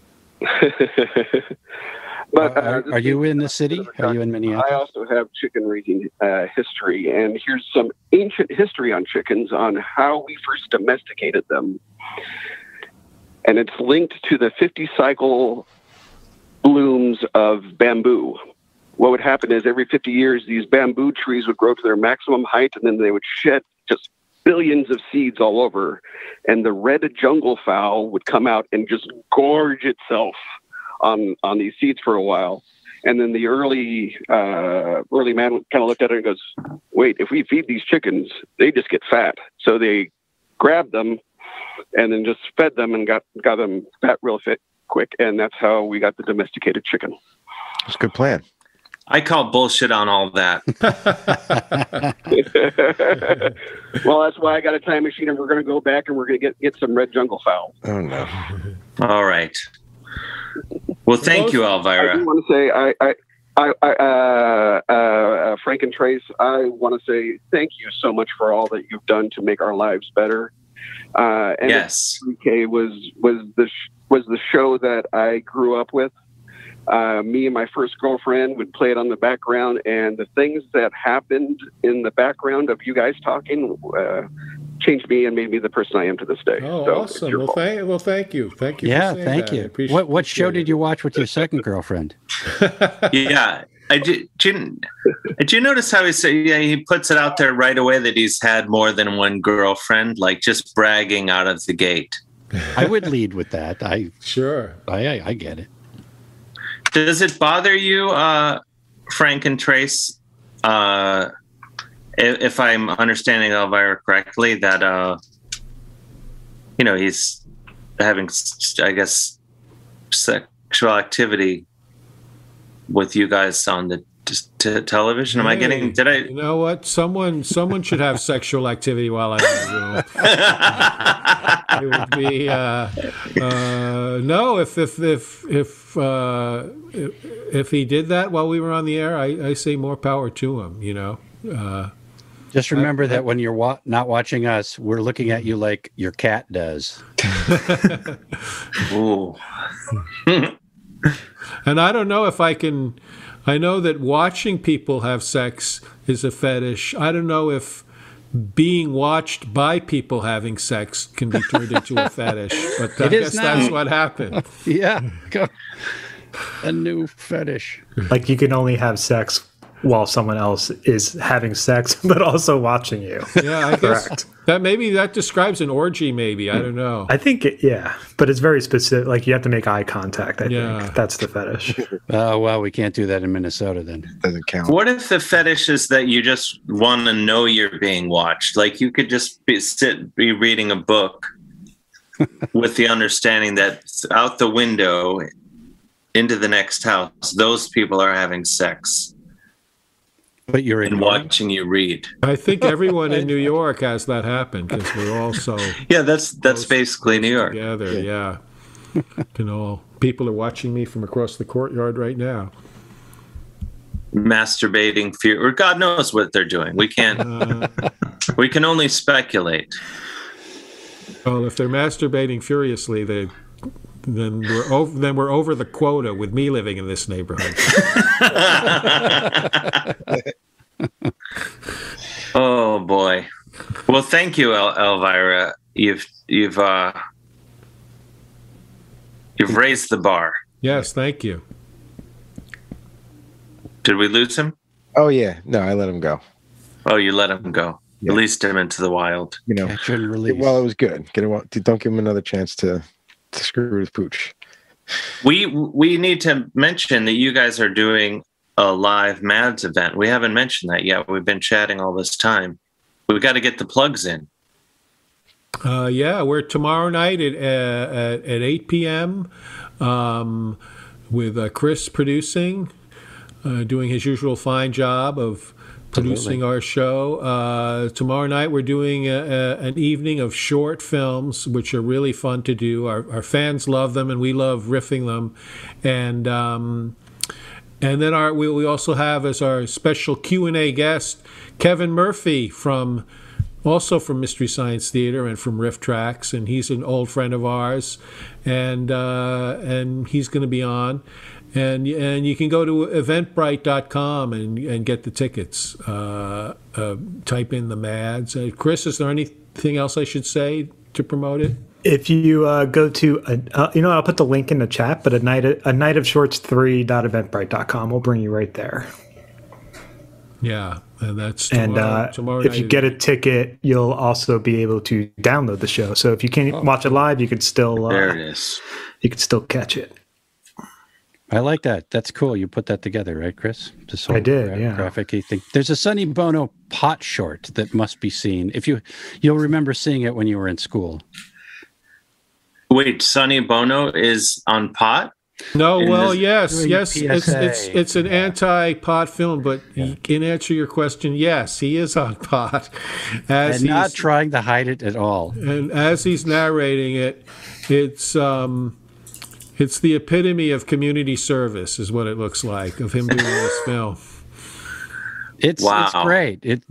But are you in the city? Are you in Minneapolis? I also have chicken raising history, and here's some ancient history on chickens, on how we first domesticated them, and it's linked to the 50-cycle blooms of bamboo. What would happen is every 50 years, these bamboo trees would grow to their maximum height, and then they would shed just billions of seeds all over, and the red jungle fowl would come out and just gorge itself on these seeds for a while. And then the early man kind of looked at it and goes, wait, if we feed these chickens, they just get fat. So they grabbed them and then just fed them and got them fat real quick. And that's how we got the domesticated chicken. That's a good plan. I call bullshit on all that. Well, that's why I got a time machine, and we're going to go back and we're going to get some red jungle fowl. Oh, no. All right. Well, thank you, Elvira. I do want to say, Frank and Trace, I want to say thank you so much for all that you've done to make our lives better. And yes. 3K was the show that I grew up with. Me and my first girlfriend would play it on the background, and the things that happened in the background of you guys talking changed me and made me the person I am to this day. Oh, so awesome. Well, thank you. Thank you. Yeah, for thank that. you. What show did you watch with your second girlfriend? Yeah. Did you notice how he said, he puts it out there right away that he's had more than one girlfriend, like just bragging out of the gate? I would lead with that. Sure. I get it. Does it bother you, Frank and Trace, if I'm understanding Elvira correctly, that he's having, I guess, sexual activity with you guys on the television? Am I getting? Did I? You know what? Someone should have sexual activity while I'm in the room. It would be no. If he did that while we were on the air, I say more power to him. Just remember that when you're not watching us, we're looking at you like your cat does. Ooh. And I don't know if I can. I know that watching people have sex is a fetish. I don't know if being watched by people having sex can be turned into a fetish, but I guess that's what happened. Yeah. A new fetish. Like you can only have sex while someone else is having sex, but also watching you. Yeah, I guess that describes an orgy, maybe. I don't know. I think, but it's very specific. Like you have to make eye contact, I think. That's the fetish. Oh, well, we can't do that in Minnesota then. Doesn't count. What if the fetish is that you just want to know you're being watched? Like you could just be reading a book with the understanding that out the window into the next house, those people are having sex. But you're watching you read. I think everyone in New York has that happen because we're all so. Yeah, that's basically New York. Together, yeah. People are watching me from across the courtyard right now. Masturbating, or God knows what they're doing. We can't. We can only speculate. Well, if they're masturbating furiously, then we're over the quota with me living in this neighborhood. Oh boy. Well, thank you, Elvira. You've raised the bar. Yes, thank you. Did we lose him? Oh yeah, no, I let him go. Oh, you let him go. Yeah. Released him into the wild. Well, it was good. Don't give him another chance to screw with Pooch. We need to mention that you guys are doing a live Mads event. We haven't mentioned that yet. We've been chatting all this time. We've got to get the plugs in. We're tomorrow night at 8 p.m. With Chris producing, doing his usual fine job of producing our show. Tomorrow night we're doing an evening of short films, which are really fun to do. Our fans love them, and we love riffing them. And then we also have as our special Q&A guest Kevin Murphy also from Mystery Science Theater and from Riff Tracks, and he's an old friend of ours, and he's going to be on. And you can go to eventbrite.com and get the tickets. Type in the Mads. Chris, is there anything else I should say to promote it? If you go to, I'll put the link in the chat, but a night of shorts 3.eventbrite.com will bring you right there. Yeah, and that's tomorrow if you get a ticket, you'll also be able to download the show. So if you can't watch it live, you could still there it is. You could still catch it. I like that. That's cool. You put that together, right, Chris? I did, yeah. Graphic-y thing. There's a Sonny Bono pot short that must be seen. You'll remember seeing it when you were in school. Wait, Sonny Bono is on pot? No, yes. It's an anti-pot film, but in answer to your question, yes, he is on pot. And not trying to hide it at all. And as he's narrating it, it's the epitome of community service, is what it looks like, of him doing this film. It's great. It's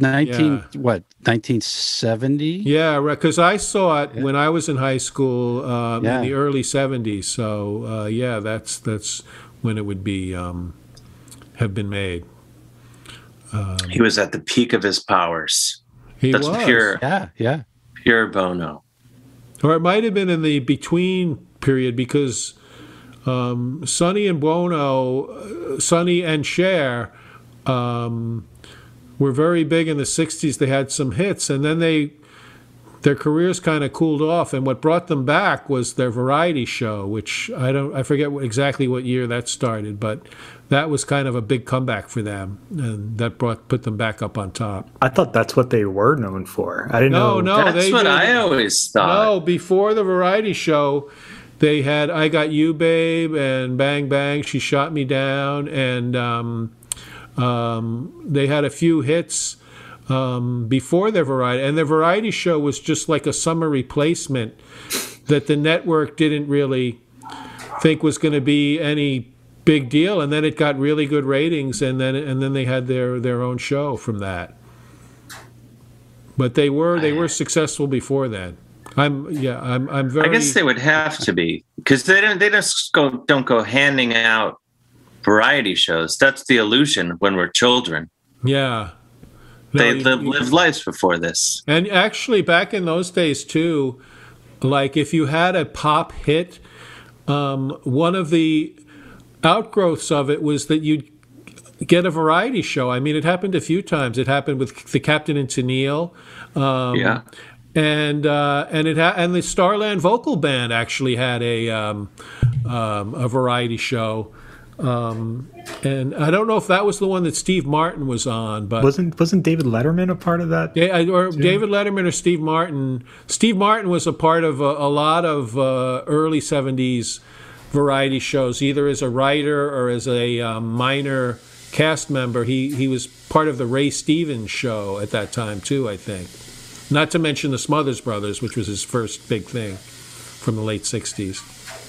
1970? Yeah, because I saw it when I was in high school in the early 70s. So that's when it would be have been made. He was at the peak of his powers. That's pure. Yeah. Pure Bono. Or it might have been in the between period, because Sonny and Cher were very big in the 60s. They had some hits, and then their careers kind of cooled off, and what brought them back was their variety show, which I forget exactly what year that started, but that was kind of a big comeback for them, and that put them back up on top. I thought that's what they were known for. I didn't know. No, that's what I always thought. No, before the variety show, they had I Got You, Babe, and Bang Bang, She Shot Me Down, and they had a few hits before their variety. And their variety show was just like a summer replacement that the network didn't really think was going to be any big deal. And then it got really good ratings, and then they had their own show from that. but they were successful before then. I'm very. I guess they would have to be, because they don't go handing out variety shows. That's the illusion when we're children. Yeah. They lived lives before this. And actually, back in those days too, like if you had a pop hit, one of the outgrowths of it was that you'd get a variety show. I mean, it happened a few times. It happened with the Captain and Tennille. Yeah. And the Starland Vocal Band actually had a variety show. And I don't know if that was the one that Steve Martin was on, but wasn't David Letterman a part of that? Yeah, or David Letterman or Steve Martin. Steve Martin was a part of a lot of early 70s variety shows, either as a writer or as a minor cast member. He was part of the Ray Stevens show at that time too, I think. Not to mention the Smothers Brothers, which was his first big thing from the late 60s.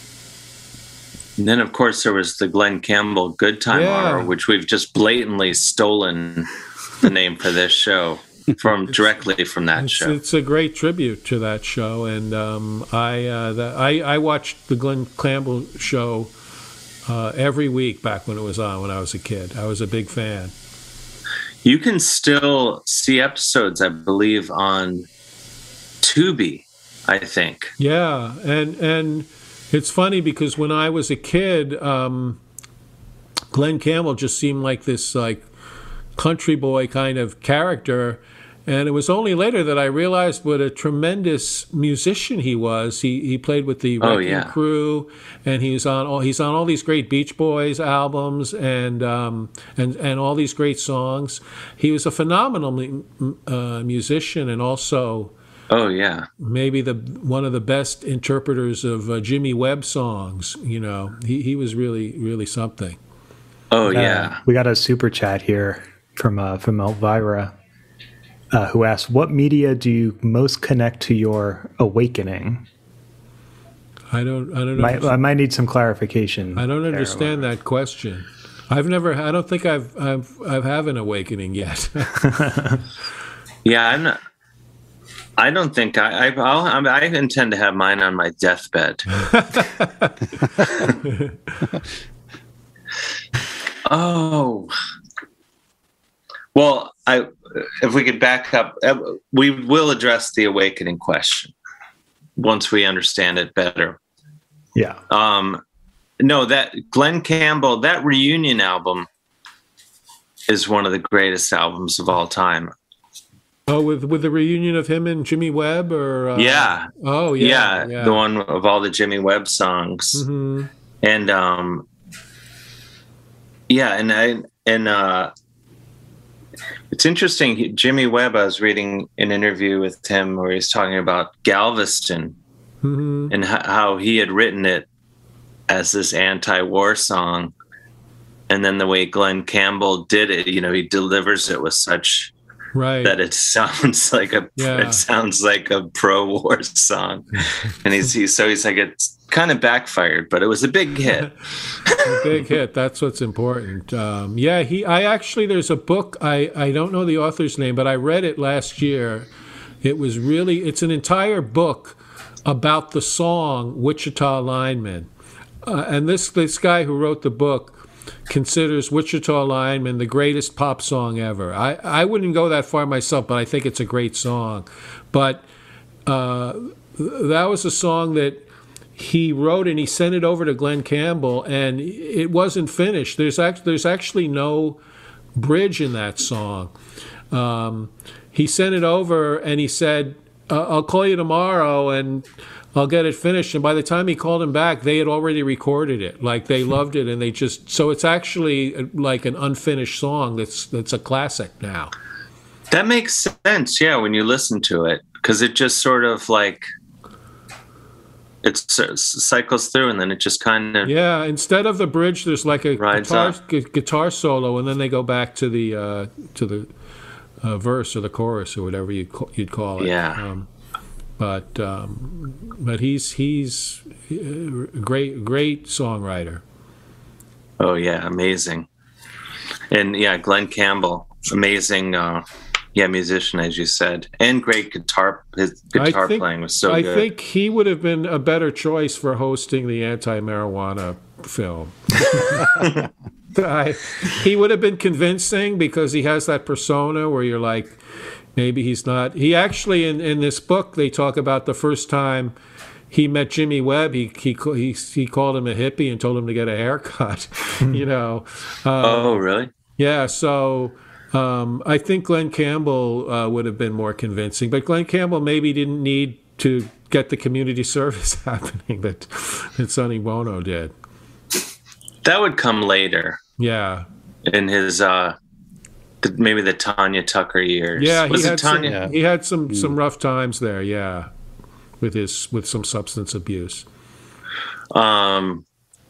And then, of course, there was the Glenn Campbell Good Time Hour, which we've just blatantly stolen the name for this show directly from that show. It's a great tribute to that show, and I watched the Glenn Campbell show every week back when it was on when I was a kid. I was a big fan. You can still see episodes, I believe, on Tubi, I think. Yeah, and it's funny because when I was a kid, Glenn Campbell just seemed like this country boy kind of character, and it was only later that I realized what a tremendous musician he was. He played with the Wrecking Crew, and he's on all these great Beach Boys albums and all these great songs. He was a phenomenal musician, and also maybe one of the best interpreters of Jimmy Webb songs. You know, he was really, really something. We got a super chat here from Elvira, who asked, "What media do you most connect to your awakening?" I don't. I might need some clarification. I don't understand that question. I don't think I've have an awakening yet. Yeah, I'm not. I don't think I intend to have mine on my deathbed. Oh, well, if we could back up, we will address the awakening question once we understand it better. Yeah. No, that Glenn Campbell, that reunion album is one of the greatest albums of all time. Oh, with the reunion of him and Jimmy Webb, or yeah. Oh, yeah, yeah, the one of all the Jimmy Webb songs, mm-hmm. and it's interesting. Jimmy Webb, I was reading an interview with him where he's talking about Galveston, mm-hmm. and how he had written it as this anti-war song, and then the way Glenn Campbell did it, you know, he delivers it with such that it sounds like a pro-war song, and he's like, it's kind of backfired, but it was a big hit. A big hit. That's what's important. There's a book. I don't know the author's name, but I read it last year. It's an entire book about the song Wichita Lineman, and this guy who wrote the book considers Wichita Lineman the greatest pop song ever. I wouldn't go that far myself, but I think it's a great song. But that was a song that he wrote, and he sent it over to Glenn Campbell, and it wasn't finished. There's actually no bridge in that song. He sent it over, and he said, I'll call you tomorrow, and I'll get it finished. And by the time he called him back, they had already recorded it. Like, they loved it, and so it's actually like an unfinished song that's a classic now. That makes sense, yeah, when you listen to it, because it just sort of like it cycles through, and then it just kind of instead of the bridge, there's like a guitar solo, and then they go back to the verse or the chorus or whatever you'd call it. Yeah. But he's a great songwriter. Oh yeah, amazing. And yeah, Glenn Campbell, amazing musician, as you said, and great guitar. His guitar playing was so good. I think he would have been a better choice for hosting the anti-marijuana film. He would have been convincing because he has that persona where you're like, maybe he's not. He actually, in this book, they talk about the first time he met Jimmy Webb. He called him a hippie and told him to get a haircut. Oh, really? Yeah. So I think Glenn Campbell would have been more convincing, but Glenn Campbell maybe didn't need to get the community service happening that Sonny Bono did. That would come later. Yeah. In his maybe the Tanya Tucker years. Yeah, he had some rough times there, yeah. With some substance abuse. Wow.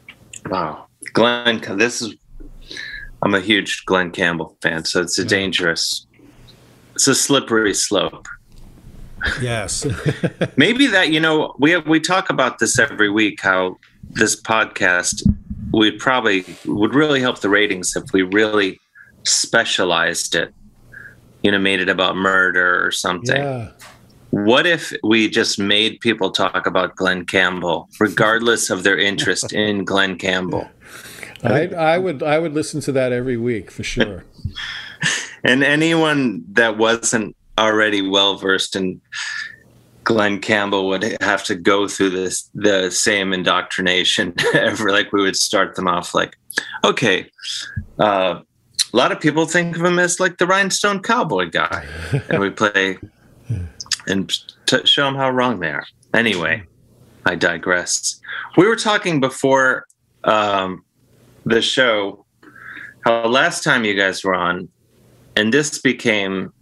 I'm a huge Glenn Campbell fan, so it's it's a slippery slope. Yes. Maybe that, we talk about this every week, how this podcast would really help the ratings if we really specialized it, made it about murder or something. Yeah. What if we just made people talk about Glenn Campbell, regardless of their interest in Glenn Campbell? I would listen to that every week for sure. And anyone that wasn't already well versed in Glenn Campbell would have to go through the same indoctrination ever. Like, we would start them off like, okay, a lot of people think of him as like the Rhinestone Cowboy guy, and we play and show them how wrong they are. Anyway, I digress. We were talking before the show how last time you guys were on, and this became,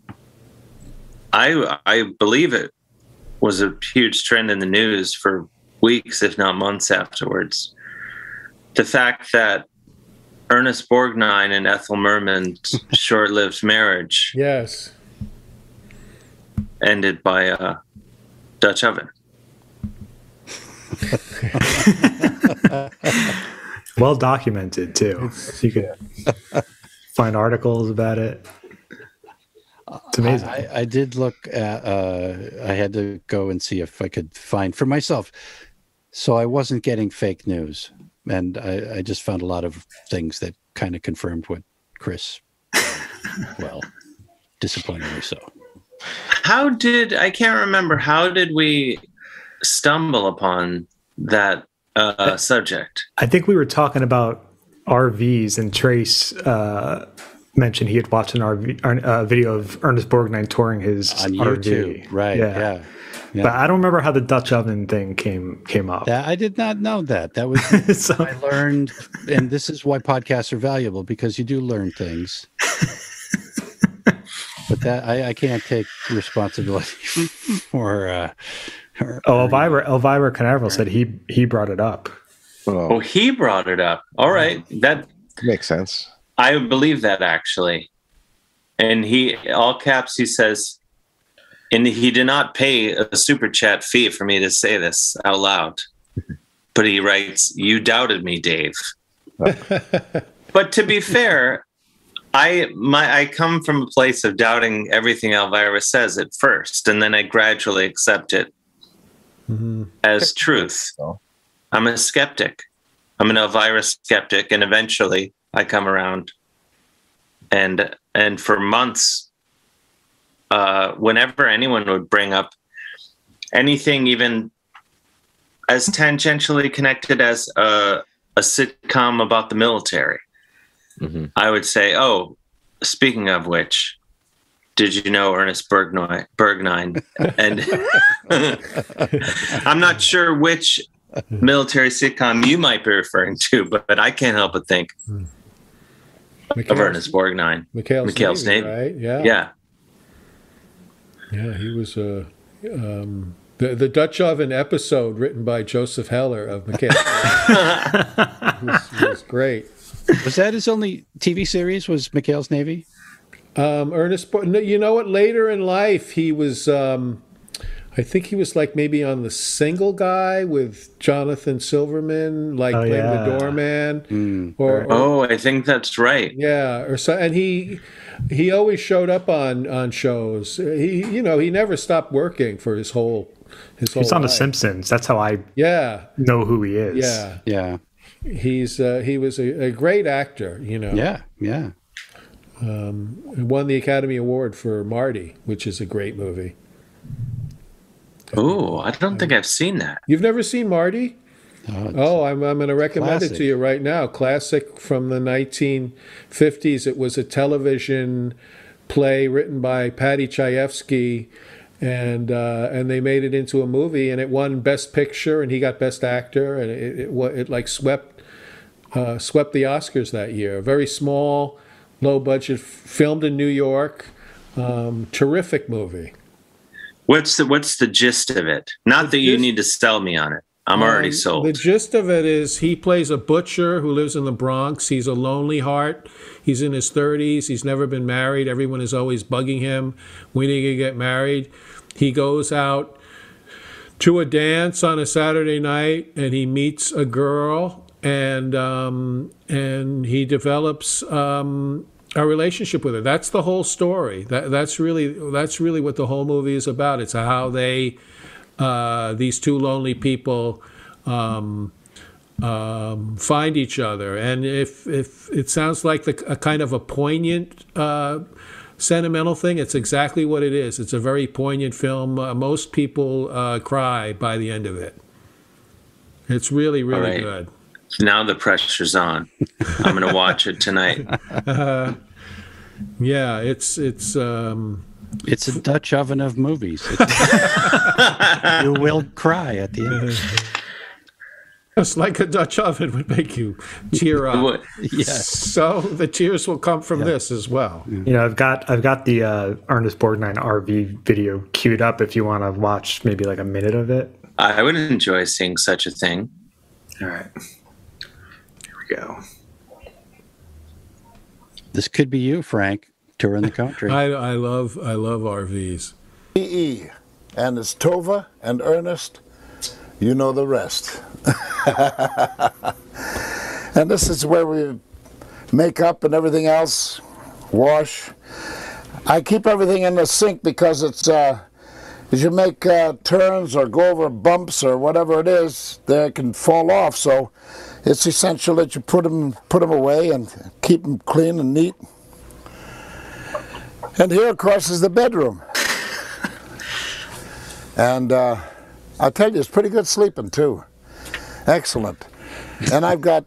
I believe it was a huge trend in the news for weeks, if not months afterwards. The fact that Ernest Borgnine and Ethel Merman's short-lived marriage ended by a Dutch oven. Well documented too. You could find articles about it. It's amazing. I did look at, I had to go and see if I could find for myself. So I wasn't getting fake news. And I just found a lot of things that kind of confirmed what Chris, well, disappointingly so. I can't remember, how did we stumble upon that subject? I think we were talking about RVs, and Trace mentioned he had watched a video of Ernest Borgnine touring his on RV. YouTube. Right, yeah. But I don't remember how the Dutch oven thing came up. I did not know that. That was So- I learned, and this is why podcasts are valuable, because you do learn things. But that I can't take responsibility for. Elvira Canaveral said he brought it up. Oh, he brought it up. All right, that makes sense. I believe that, actually. And he, all caps, he says, and he did not pay a super chat fee for me to say this out loud. But he writes, "You doubted me, Dave." But to be fair, I come from a place of doubting everything Elvira says at first, and then I gradually accept it as truth. I'm a skeptic. I'm an Elvira skeptic, and eventually I come around. And for months, whenever anyone would bring up anything even as tangentially connected as a sitcom about the military, I would say, "Oh, speaking of which, did you know Ernest Borgnine?" And I'm not sure which military sitcom you might be referring to, but I can't help but think of Ernest Borgnine. McHale's Navy, right? Yeah. Yeah, he was the Dutch oven episode written by Joseph Heller of McHale. was great. Was that his only TV series? Was McHale's Navy? Ernest, you know what? Later in life, he was. I think he was like maybe on The Single Guy with Jonathan Silverman, like playing the doorman. I think that's right. Yeah, or so. And he, he always showed up on shows. He never stopped working for his whole He's on The life. Simpsons. That's how I know who he is. Yeah. He was a great actor, Yeah. He won the Academy Award for Marty, which is a great movie. Oh, I don't think I've seen that. You've never seen Marty? I'm going to recommend it to you right now. Classic from the 1950s. It was a television play written by Paddy Chayefsky, and they made it into a movie, and it won Best Picture, and he got Best Actor, and it like swept the Oscars that year. Very small, low budget, filmed in New York. Terrific movie. What's the gist of it? Not that you need to sell me on it. I'm already sold. The gist of it is he plays a butcher who lives in the Bronx. He's a lonely heart. He's in his 30s. He's never been married. Everyone is always bugging him. When are you going to get married? He goes out to a dance on a Saturday night, and he meets a girl, and he develops a relationship with her. That's the whole story. That's really what the whole movie is about. It's how they these two lonely people find each other. And if it sounds like a kind of a poignant sentimental thing, it's exactly what it is. It's a very poignant film. Most people cry by the end of it. It's really, really good. Now the pressure's on. I'm going to watch it tonight. Yeah, it's a Dutch oven of movies. You will cry at the end. Just like a Dutch oven would make you tear up. Yes. So the tears will come from this as well. I've got the Ernest Borgnine RV video queued up if you want to watch maybe like a minute of it. I would enjoy seeing such a thing. All right. Here we go. This could be you, Frank, touring the country. I love RVs. E.E. and it's Tova and Ernest. You know the rest. And this is where we make up and everything else, wash. I keep everything in the sink because it's as you make turns or go over bumps or whatever it is, they can fall off. So it's essential that you put them away and keep them clean and neat. And here, of course, is the bedroom. And I'll tell you, it's pretty good sleeping, too. Excellent. And I've got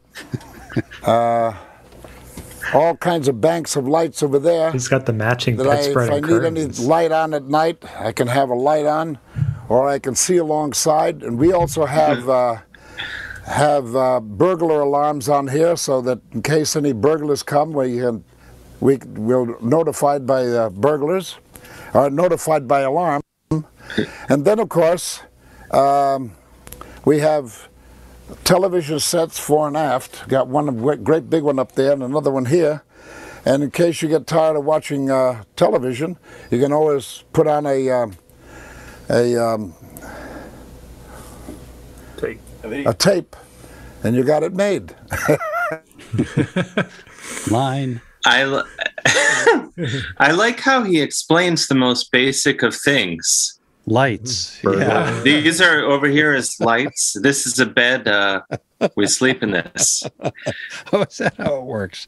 all kinds of banks of lights over there. He's got the matching bedspread and curtains. If I need any light on at night, I can have a light on, or I can see alongside. And we also have burglar alarms on here, so that in case any burglars come, we're notified by burglars, or notified by alarm. And then, of course, we have television sets fore and aft. Got one great big one up there and another one here. And in case you get tired of watching television, you can always put on a tape, and you got it made. Line. I like how he explains the most basic of things. Lights. Yeah. These are over here as lights. This is a bed. We sleep in this. Oh, is that how it works?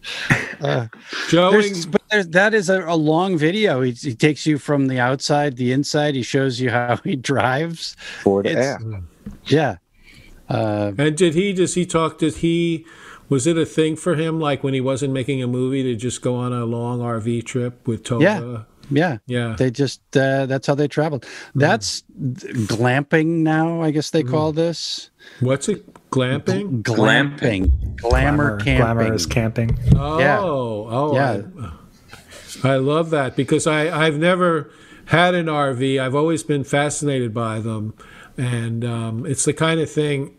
That is a long video. He takes you from the outside, the inside. He shows you how he drives. Yeah. And did he was it a thing for him, like when he wasn't making a movie, to just go on a long RV trip with Tova? Yeah. They just, that's how they traveled. That's glamping now, I guess they call this. What's it? Glamping? Glamping. Glamour camping. Glamorous camping. Yeah. I love that because I've never had an RV. I've always been fascinated by them. And it's the kind of thing,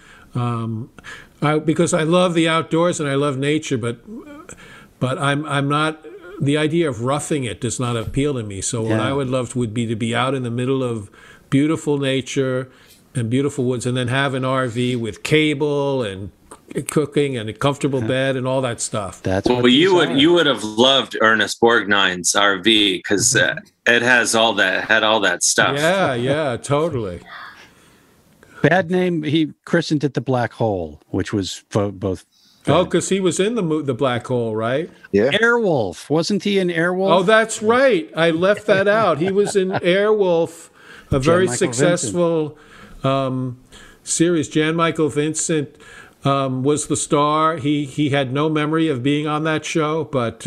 because I love the outdoors and I love nature, but I'm not, the idea of roughing it does not appeal to me. So what I would love would be to be out in the middle of beautiful nature and beautiful woods, and then have an RV with cable and cooking and a comfortable bed and all that stuff. That's well, you would have loved Ernest Borgnine's RV because it has all that stuff. Yeah, totally. Bad name. He christened it the Black Hole, which was both. Oh, because he was in the Black Hole, right? Yeah. Airwolf, wasn't he in Airwolf? Oh, that's right. I left that out. He was in Airwolf, a very successful series. Jan Michael Vincent was the star. He had no memory of being on that show, but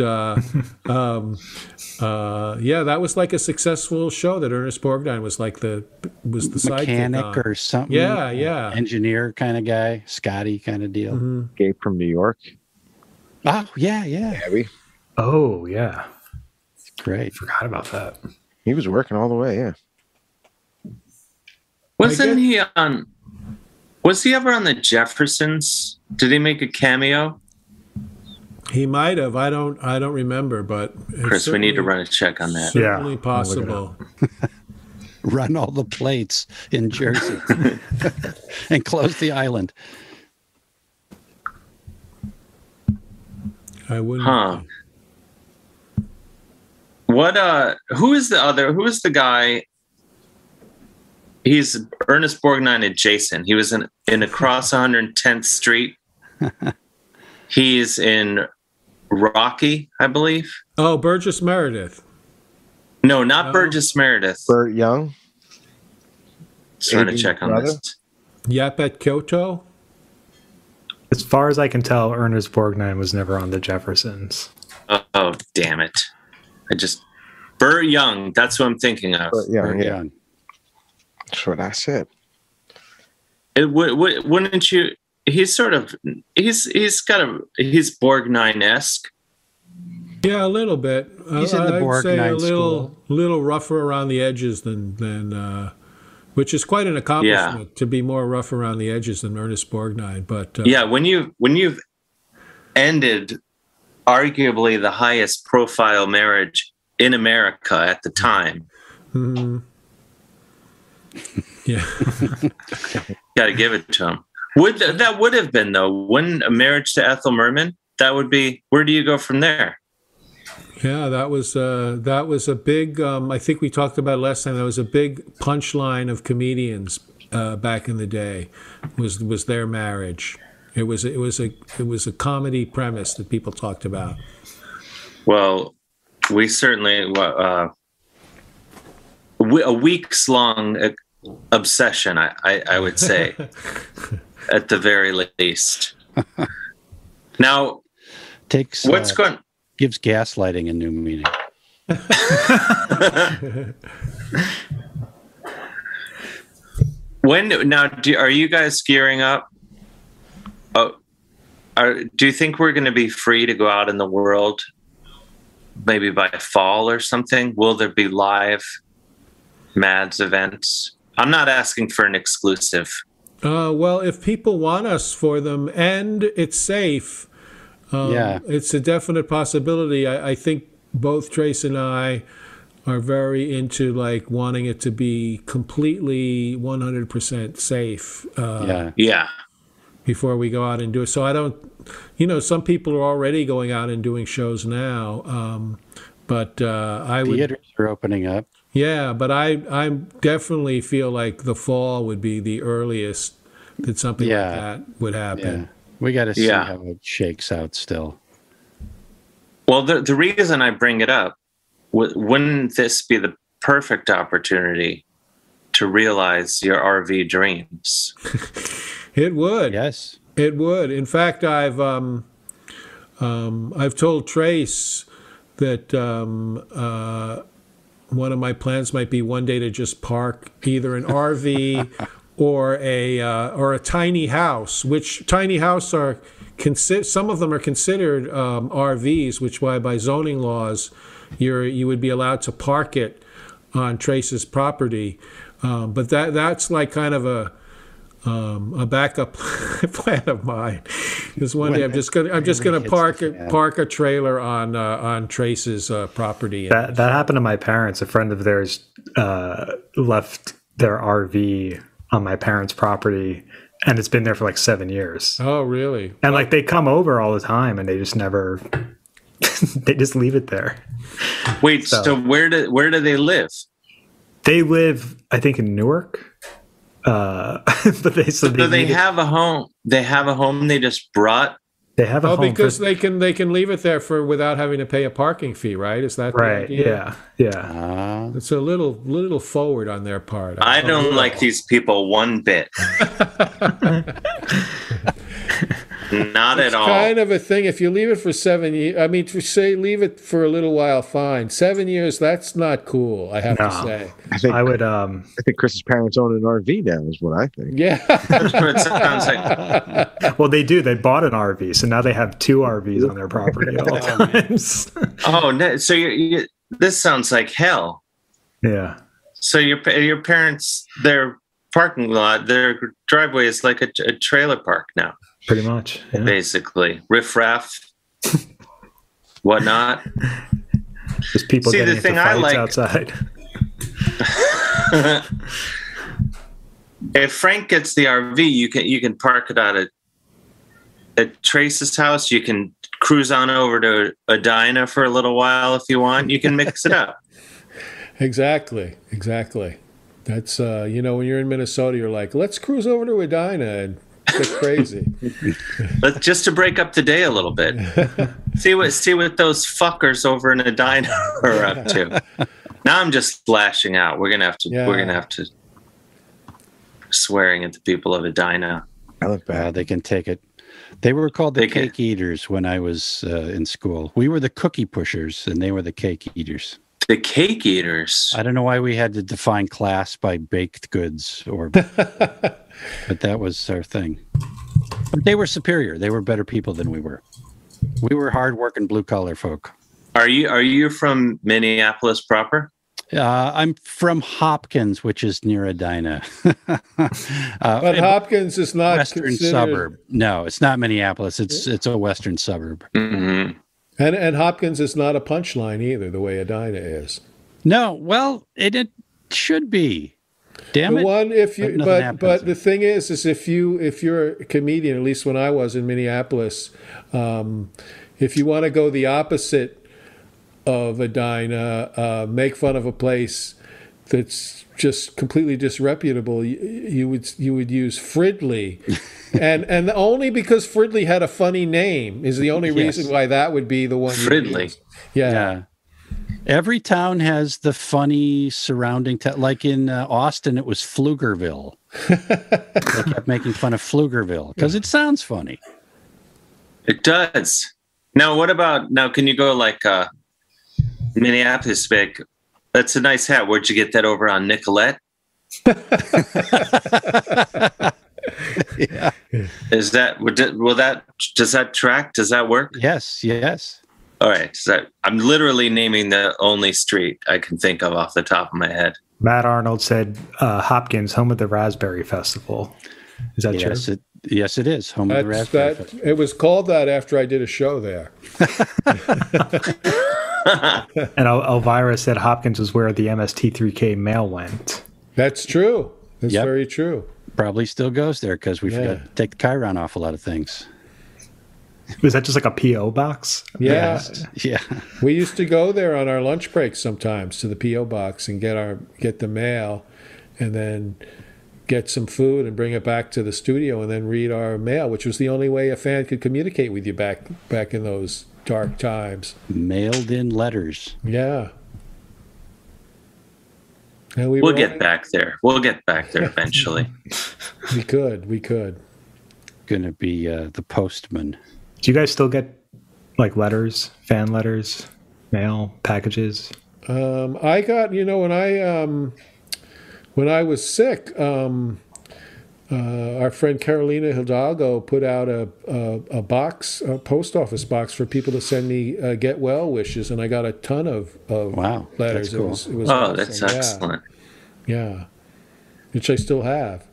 that was like a successful show that Ernest Borgnine was the mechanic sidekick or something. Yeah. Engineer kind of guy, Scotty kind of deal. Mm-hmm. Gabe from New York. Oh yeah. Abby. Oh yeah, great. Forgot about that. He was working all the way. Yeah. Wasn't he on? Was he ever on the Jeffersons? Did he make a cameo? He might have. I don't remember, but Chris, we need to run a check on that. Certainly possible. Run all the plates in Jersey and close the island. I wouldn't. Huh. What? Who is the guy? He's Ernest Borgnine adjacent. He was in Across 110th Street. He's in Rocky, I believe. Oh, Burgess Meredith. No, not Burgess Meredith. Burt Young. Just trying to check on this. Yaphet Kotto. As far as I can tell, Ernest Borgnine was never on the Jeffersons. Oh, damn it. Burt Young, that's what I'm thinking of. Burt Young, yeah. That's what I said. Wouldn't you? He's Borgnine-esque. Yeah, a little bit. He's in the Borgnine school. Little rougher around the edges than which is quite an accomplishment to be more rough around the edges than Ernest Borgnine. But when you've ended arguably the highest profile marriage in America at the time. Mm-hmm. Yeah. Got to give it to him. That would have been, though, wouldn't a marriage to Ethel Merman? That would be, where do you go from there? Yeah, that was a big, I think we talked about it last time, that was a big punchline of comedians back in the day, was their marriage. It was a comedy premise that people talked about. Well, we certainly, a weeks long obsession, I would say, at the very least. Now, gives gaslighting a new meaning. Are you guys gearing up? Do you think we're going to be free to go out in the world, maybe by fall or something? Will there be live Mads events? I'm not asking for an exclusive. Well, if people want us for them and it's safe, it's a definite possibility. I think both Trace and I are very into wanting it to be completely 100% safe. Before we go out and do it. So I don't, some people are already going out and doing shows now. But theaters are opening up. Yeah, but I definitely feel like the fall would be the earliest that something like that would happen. Yeah. We got to see how it shakes out still. Well, the reason I bring it up, wouldn't this be the perfect opportunity to realize your RV dreams? It would. Yes, it would. In fact, I've told Trace that one of my plans might be one day to just park either an RV or a tiny house. Which tiny house are some of them are considered RVs, which by zoning laws you would be allowed to park it on Trace's property. But that's like kind of a backup plan of mine. Because one day I'm just gonna park a trailer on Trace's property. That happened to my parents. A friend of theirs left their RV on my parents' property, and it's been there for like 7 years. Oh, really? And like they come over all the time, and they just never. They just leave it there. Wait, so where do they live? They live, I think, in Newark. But they have a home. They have a home. They just brought. They have a home because they can leave it there without having to pay a parking fee, right? Is that right? The idea? Yeah. It's a little forward on their part. I don't like these people one bit. Not at all. It's kind of a thing. If you leave it for 7 years, I mean, to say leave it for a little while, fine. 7 years, that's not cool. I have to say. I would. I think Chris's parents own an RV now. Is what I think. Yeah, that's what it sounds like. Well, they do. They bought an RV, so now they have 2 RVs on their property at all times. Oh, no, so this sounds like hell. Yeah. So your parents, their parking lot, their driveway is like a trailer park now. Pretty much, yeah. Basically, riffraff, whatnot. Just people getting into fights outside. If Frank gets the RV, you can park it out at Trace's house. You can cruise on over to Edina for a little while if you want. You can mix it up. Exactly. That's when you're in Minnesota, you're like, let's cruise over to Edina and get crazy. Just to break up the day a little bit. See what those fuckers over in Edina are up to. Now I'm just lashing out. We're gonna have to swearing at the people of Edina. I look bad. They can take it. They were called the cake eaters when I was in school. We were the cookie pushers, and they were the cake eaters. The cake eaters. I don't know why we had to define class by baked goods, but that was our thing. But they were superior. They were better people than we were. We were hard-working blue-collar folk. Are you from Minneapolis proper? I'm from Hopkins, which is near Edina. But Hopkins is not western suburb. No, it's not Minneapolis. It's a western suburb. Mm-hmm. And Hopkins is not a punchline either, the way Edina is. No, well, it should be. Damn it! But the thing is if you're a comedian, at least when I was in Minneapolis, if you want to go the opposite of Edina, make fun of a place that's just completely disreputable, you would use Fridley, and only because Fridley had a funny name is the only reason why that would be the one. Fridley, yeah. Every town has the funny surrounding like in Austin, it was Pflugerville. They kept making fun of Pflugerville because it sounds funny. It does. Now, what about Can you go like Minneapolis? Big. That's a nice hat. Where'd you get that over on Nicolette? Yeah. Does that track? Does that work? Yes. All right. So I'm literally naming the only street I can think of off the top of my head. Matt Arnold said Hopkins, home of the Raspberry Festival. Is that true? Yes, it is. Home of the Raspberry Festival. It was called that after I did a show there. And Elvira said Hopkins was where the MST3K mail went. That's true. That's very true. Probably still goes there because we forgot to take the Chiron off a lot of things. Was that just like a P.O. box? Yeah. Yeah. We used to go there on our lunch breaks sometimes to the P.O. box and get the mail and then get some food and bring it back to the studio and then read our mail, which was the only way a fan could communicate with you back in those dark times. Mailed in letters. Yeah. And we'll get back there. We'll get back there eventually. We could. Gonna be the postman. Do you guys still get like letters, fan letters, mail, packages? I got, when I was sick, our friend Carolina Hidalgo put out a box, a post office box for people to send me get well wishes, and I got a ton of wow, letters. That's cool. It was awesome. That's excellent. Yeah, which I still have.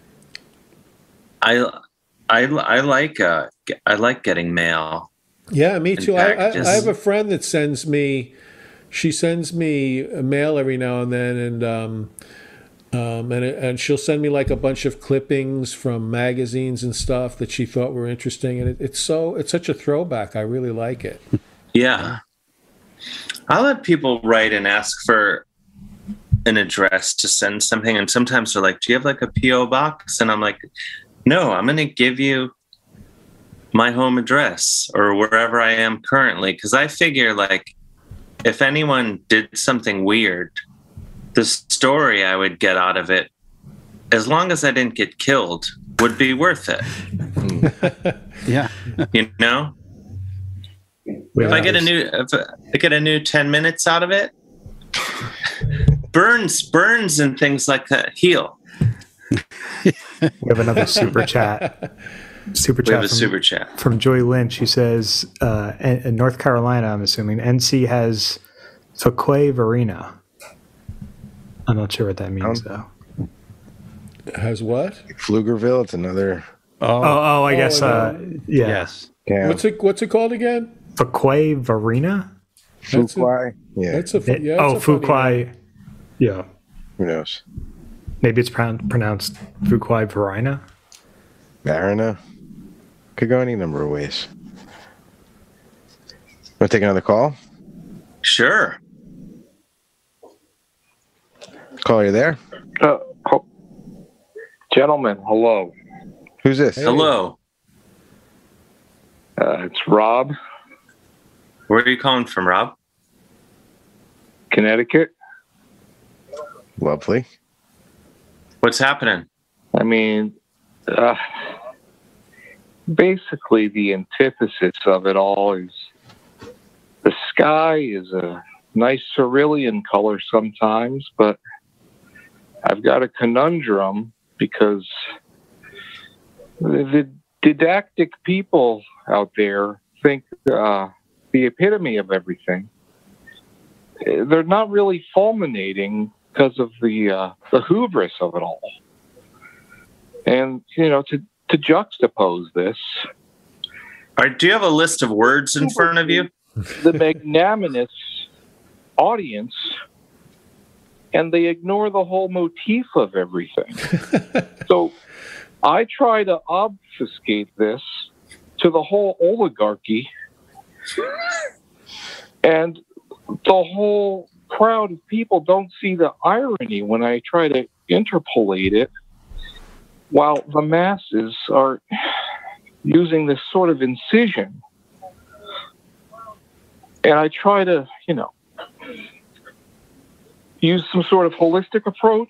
I like getting mail. Yeah, me too. I have a friend that sends me. She sends me a mail every now and then, and And she'll send me like a bunch of clippings from magazines and stuff that she thought were interesting, and it's such a throwback. I really like it. Yeah, I let people write and ask for an address to send something, and sometimes they're like, "Do you have like a PO box?" And I'm like, "No, I'm going to give you my home address or wherever I am currently," because I figure like if anyone did something weird, the story I would get out of it, as long as I didn't get killed, would be worth it. Yeah. You know? If I get a new 10 minutes out of it, burns and things like that heal. We have another super chat. Super chat from Joy Lynch. She says, in North Carolina, I'm assuming, NC has Fuquay Varina. I'm not sure what that means, though. Has what? Pflugerville. It's another. I guess. Yeah. Yes. Yeah. What's it called again? Fuquay Varina. Fuquay. Yeah. Fuquay. Yeah. Who knows? Maybe it's pronounced Fuquay Varina. Varina. Could go any number of ways. Want to take another call? Sure. Caller, you there? Gentlemen, hello. Who's this? Hey. Hello. It's Rob. Where are you calling from, Rob? Connecticut. Lovely. What's happening? I mean, basically the antithesis of it all is the sky is a nice cerulean color sometimes, but I've got a conundrum because the didactic people out there think the epitome of everything. They're not really fulminating because of the hubris of it all. And, to juxtapose this. All right, do you have a list of words in front of you? The magnanimous audience, and they ignore the whole motif of everything. So I try to obfuscate this to the whole oligarchy, and the whole crowd of people don't see the irony when I try to interpolate it, while the masses are using this sort of incision. And I try to, use some sort of holistic approach,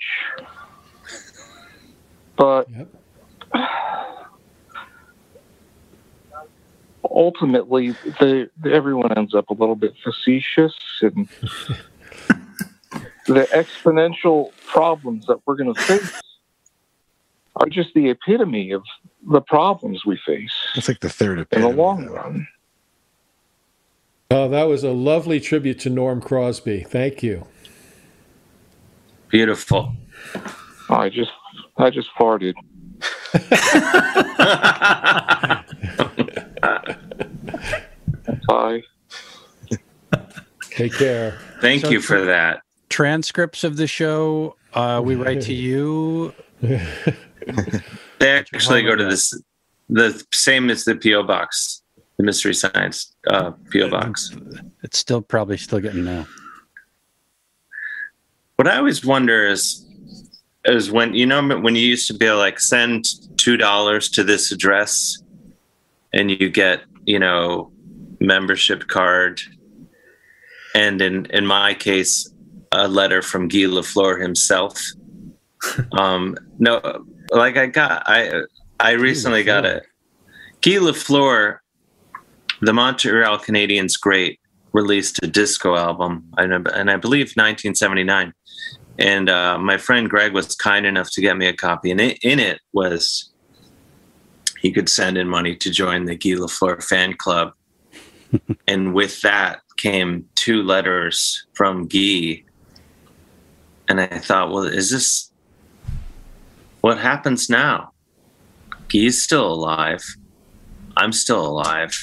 but ultimately everyone ends up a little bit facetious, and the exponential problems that we're going to face are just the epitome of the problems we face. It's like the third epitome in the long run. Oh, that was a lovely tribute to Norm Crosby. Thank you. Beautiful. I just farted. Bye. Take care. Thank you for that. Transcripts of the show, we write to you. They actually go to the same as the P.O. Box, the Mystery Science P.O. Box. It's still getting mail. What I always wonder is when you used to be able to send $2 to this address and you get, membership card. And in my case, a letter from Guy Lafleur himself. I recently got it. Guy Lafleur, the Montreal Canadiens great, released a disco album, and I believe 1979. And my friend Greg was kind enough to get me a copy, and in it was he could send in money to join the Guy Lafleur fan club. And with that came 2 letters from Guy. And I thought, well, is this what happens now? Guy's still alive. I'm still alive.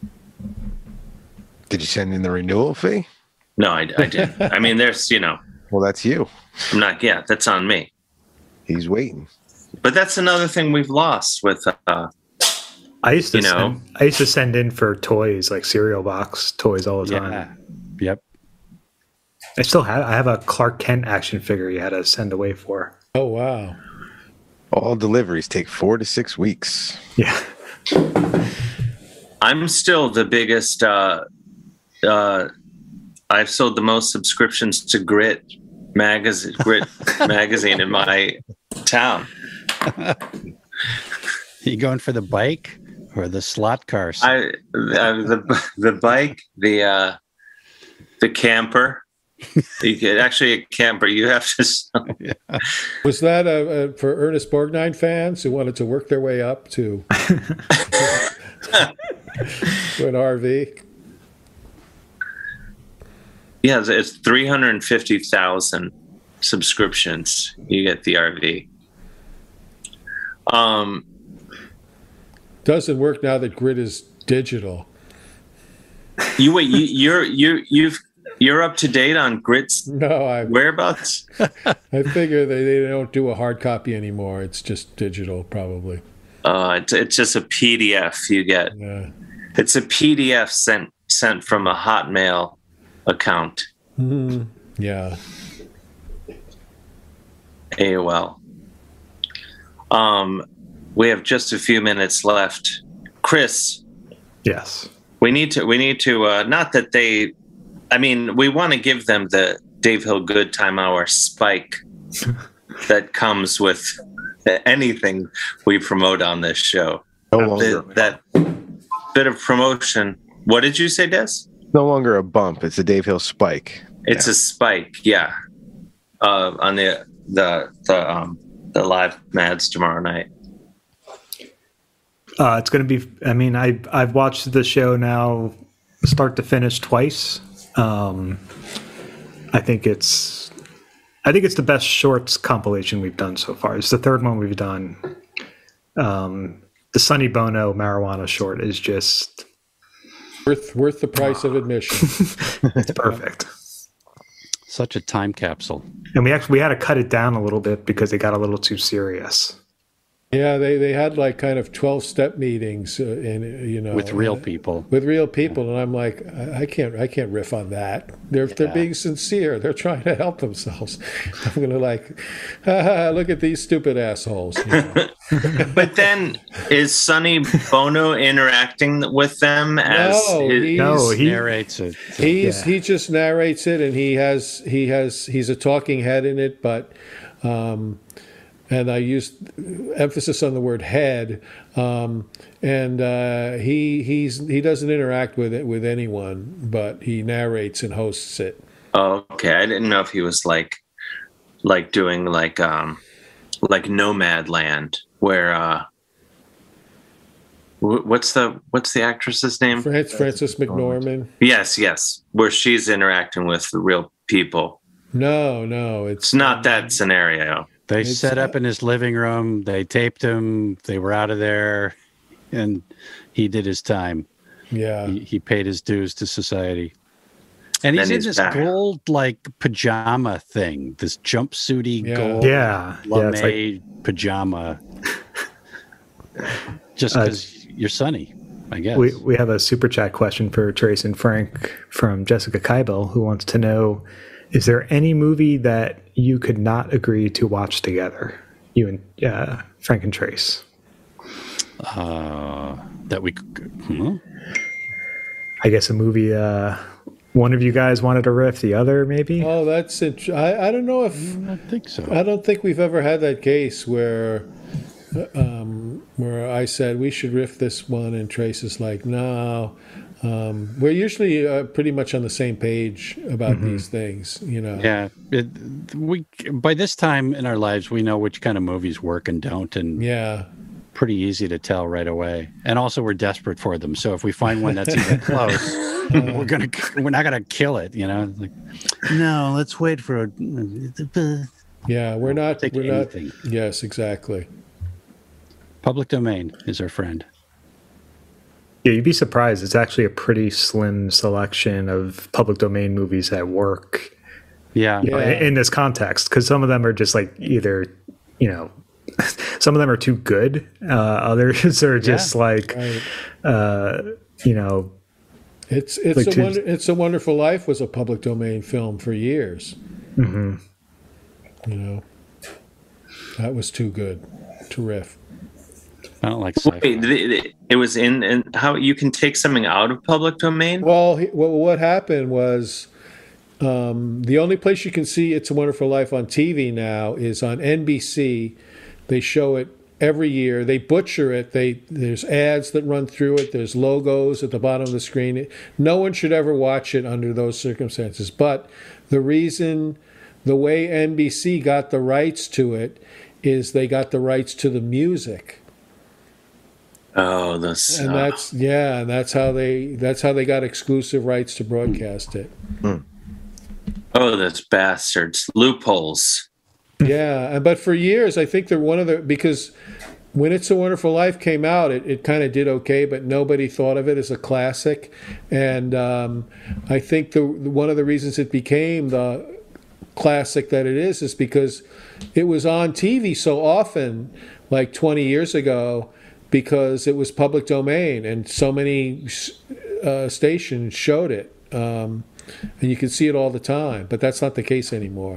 Did you send in the renewal fee? No, I didn't. I mean, there's, Well, that's you. I'm not. Yeah, that's on me. He's waiting. But that's another thing we've lost with. I used to send in for toys, like cereal box toys, all the time. Yep. I have a Clark Kent action figure you had to send away for. Oh wow! All deliveries take 4 to 6 weeks. Yeah. I'm still the biggest. I've sold the most subscriptions to Grit magazine in my town. You going for the bike or the slot cars? The bike, the camper. You get actually a camper. You have to. Was that for Ernest Borgnine fans who wanted to work their way up to an RV? Yeah, it's 350,000 subscriptions. You get the RV. Doesn't work now that Grit is digital. You're up to date on Grit's whereabouts? I figure they don't do a hard copy anymore. It's just digital, probably. It's just a PDF you get. Yeah. It's a PDF sent from a Hotmail account. Mm-hmm. Yeah. AOL. We have just a few minutes left. Chris. Yes. We need to not that they, I mean, we want to give them the Dave Hill Good Time Hour spike that comes with anything we promote on this show. That bit of promotion. What did you say, Des? No longer a bump. It's a Dave Hill spike. It's a spike, yeah. On the live Mads tomorrow night. It's going to be. I mean, I've watched the show now, start to finish twice. I think it's the best shorts compilation we've done so far. It's the third one we've done. The Sonny Bono marijuana short is just worth the price of admission. It's perfect. Such a time capsule. And we had to cut it down a little bit because it got a little too serious. Yeah, they had like kind of 12-step meetings, with real people. With real people, and I'm like, I can't riff on that. They're being sincere. They're trying to help themselves. I'm gonna look at these stupid assholes. You know? But then, is Sonny Bono interacting with them as? He narrates it. He just narrates it, and he's a talking head in it, but. And I used emphasis on the word head, and he doesn't interact with anyone, but he narrates and hosts it. Oh, okay. I didn't know if he was like doing like Nomadland, where what's the actress's name? Frances McDormand. Yes, where she's interacting with the real people. No, it's not that scenario. They set up in his living room. They taped him. They were out of there, and he did his time. Yeah, he paid his dues to society. And he's in this gold pajama thing, this jumpsuity gold lame pajama. Just because you're Sonny, I guess. We have a super chat question for Trace and Frank from Jessica Kybel, who wants to know: is there any movie that you could not agree to watch together, you and Frank and Trace? That we could. I guess a movie one of you guys wanted to riff the other, maybe? Oh, that's it. I don't know if... I don't think so. I don't think we've ever had that case where I said, we should riff this one, and Trace is like, no. We're usually pretty much on the same page about these things, you know. Yeah, we by this time in our lives, we know which kind of movies work and don't, and pretty easy to tell right away. And also, we're desperate for them. So if we find one that's even close, we're not gonna kill it, you know. Like, no, let's wait for a. Yeah, we're not. Anything. Yes, exactly. Public domain is our friend. Yeah, you'd be surprised. It's actually a pretty slim selection of public domain movies that work. in this context, because some of them are just like either, some of them are too good. Others are just It's a Wonderful Life was a public domain film for years. Mm-hmm. That was too good to riff. I don't like sci-fi. Wait, it was in how you can take something out of public domain? Well, what happened was the only place you can see It's a Wonderful Life on TV now is on NBC. They show it every year. They butcher it. There's ads that run through it. There's logos at the bottom of the screen. No one should ever watch it under those circumstances. But the way NBC got the rights to it is they got the rights to the music. Oh, that's how they got exclusive rights to broadcast it. Oh, those bastards! Loopholes. Yeah, but for years, I think they're because when It's a Wonderful Life came out, it kind of did okay, but nobody thought of it as a classic. And I think one of the reasons it became the classic that it is because it was on TV so often, like 20 years ago, because it was public domain and so many stations showed it. And you can see it all the time, but that's not the case anymore.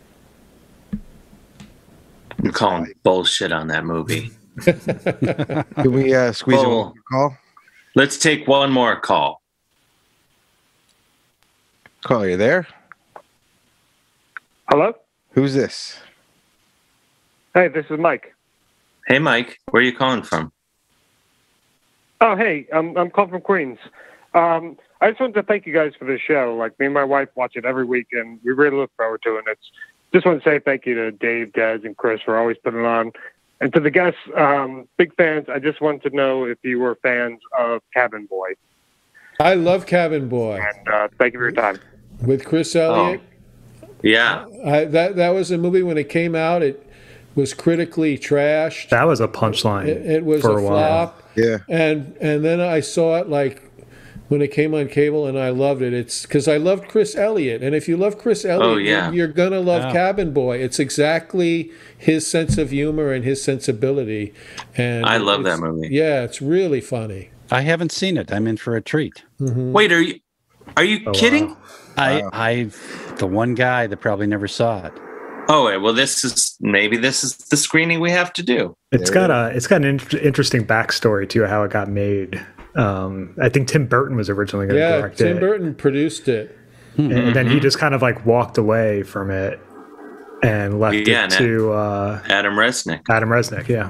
I'm calling bullshit on that movie. Can we squeeze in one call? Let's take one more call. Call, are you there? Hello? Who's this? Hey, this is Mike. Hey, Mike. Where are you calling from? Oh, hey, I'm calling from Queens. I just wanted to thank you guys for the show. Like, me and my wife watch it every week, and we really look forward to it. Just want to say thank you to Dave, Des, and Chris for always putting it on. And to the guests, big fans, I just wanted to know if you were fans of Cabin Boy. I love Cabin Boy. And thank you for your time. With Chris Elliott? Oh. Yeah. That was a movie when it came out. It was critically trashed. That was a punchline. It was for a while. flop. Yeah. And then I saw it like when it came on cable, and I loved it. It's because I loved Chris Elliott, and if you love Chris Elliott, you're gonna love Cabin Boy. It's exactly his sense of humor and his sensibility. And I love that movie. Yeah, it's really funny. I haven't seen it. I'm in for a treat. Mm-hmm. Wait, are you kidding? Wow. I'm the one guy that probably never saw it. Oh, well, this is the screening we have to do. It's got an interesting backstory to how it got made. I think Tim Burton was originally going to direct it. Yeah, Tim Burton produced it. And then he just kind of like walked away from it and left it to Adam Resnick. Adam Resnick, yeah.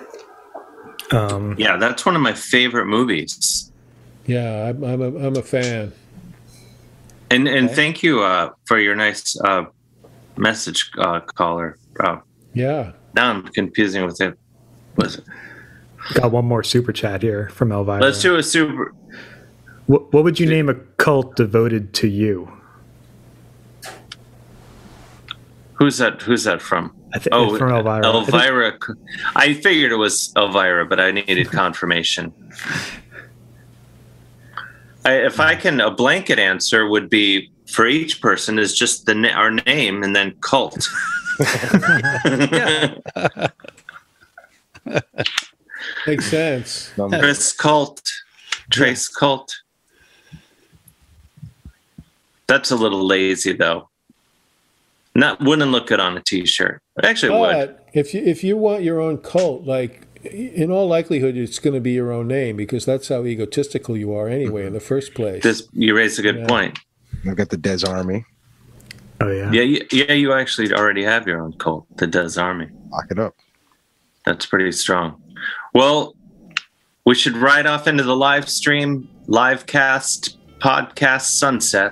Yeah, that's one of my favorite movies. Yeah, I'm a fan. And thank you for your nice message, caller. Yeah. Now I'm confusing with it. Was it? Got one more super chat here from Elvira. Let's do a super. What would you name a cult devoted to you? Who's that from? It's from Elvira. Elvira. I figured it was Elvira, but I needed confirmation. If I can, a blanket answer would be for each person is just our name and then cult. Makes sense. Chris Cult, Trace Cult. That's a little lazy, though. Wouldn't look good on a T-shirt. Actually, it would. If you want your own cult, like in all likelihood, it's going to be your own name because that's how egotistical you are anyway in the first place. You raise a good point. I've got the Des Army. Oh yeah. Yeah. You actually already have your own cult, the Des Army. Lock it up. That's pretty strong. Well, we should ride off into the live stream, live cast, podcast sunset.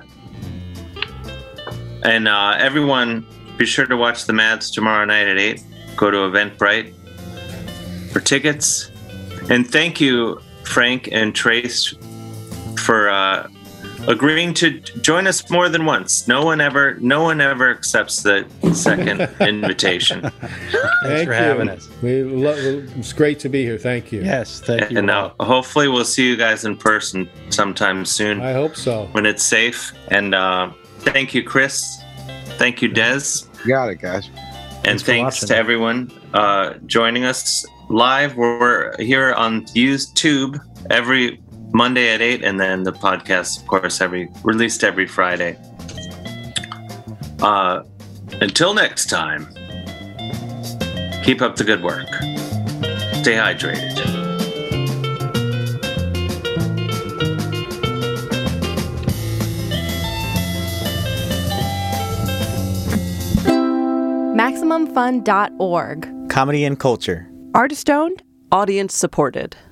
And everyone, be sure to watch the Mads tomorrow night at 8. Go to Eventbrite for tickets. And thank you, Frank and Trace, for agreeing to join us more than once. No one ever accepts the second invitation. Thanks for having us. It's great to be here. Thank you. Yes, thank you. And hopefully we'll see you guys in person sometime soon. I hope so. When it's safe. And thank you, Chris. Thank you, Des. You got it, guys. And thanks to everyone joining us live. We're here on YouTube every Monday at 8, and then the podcast, of course, released every Friday. Until next time, keep up the good work. Stay hydrated. MaximumFun.org. Comedy and culture. Artist owned. Audience supported.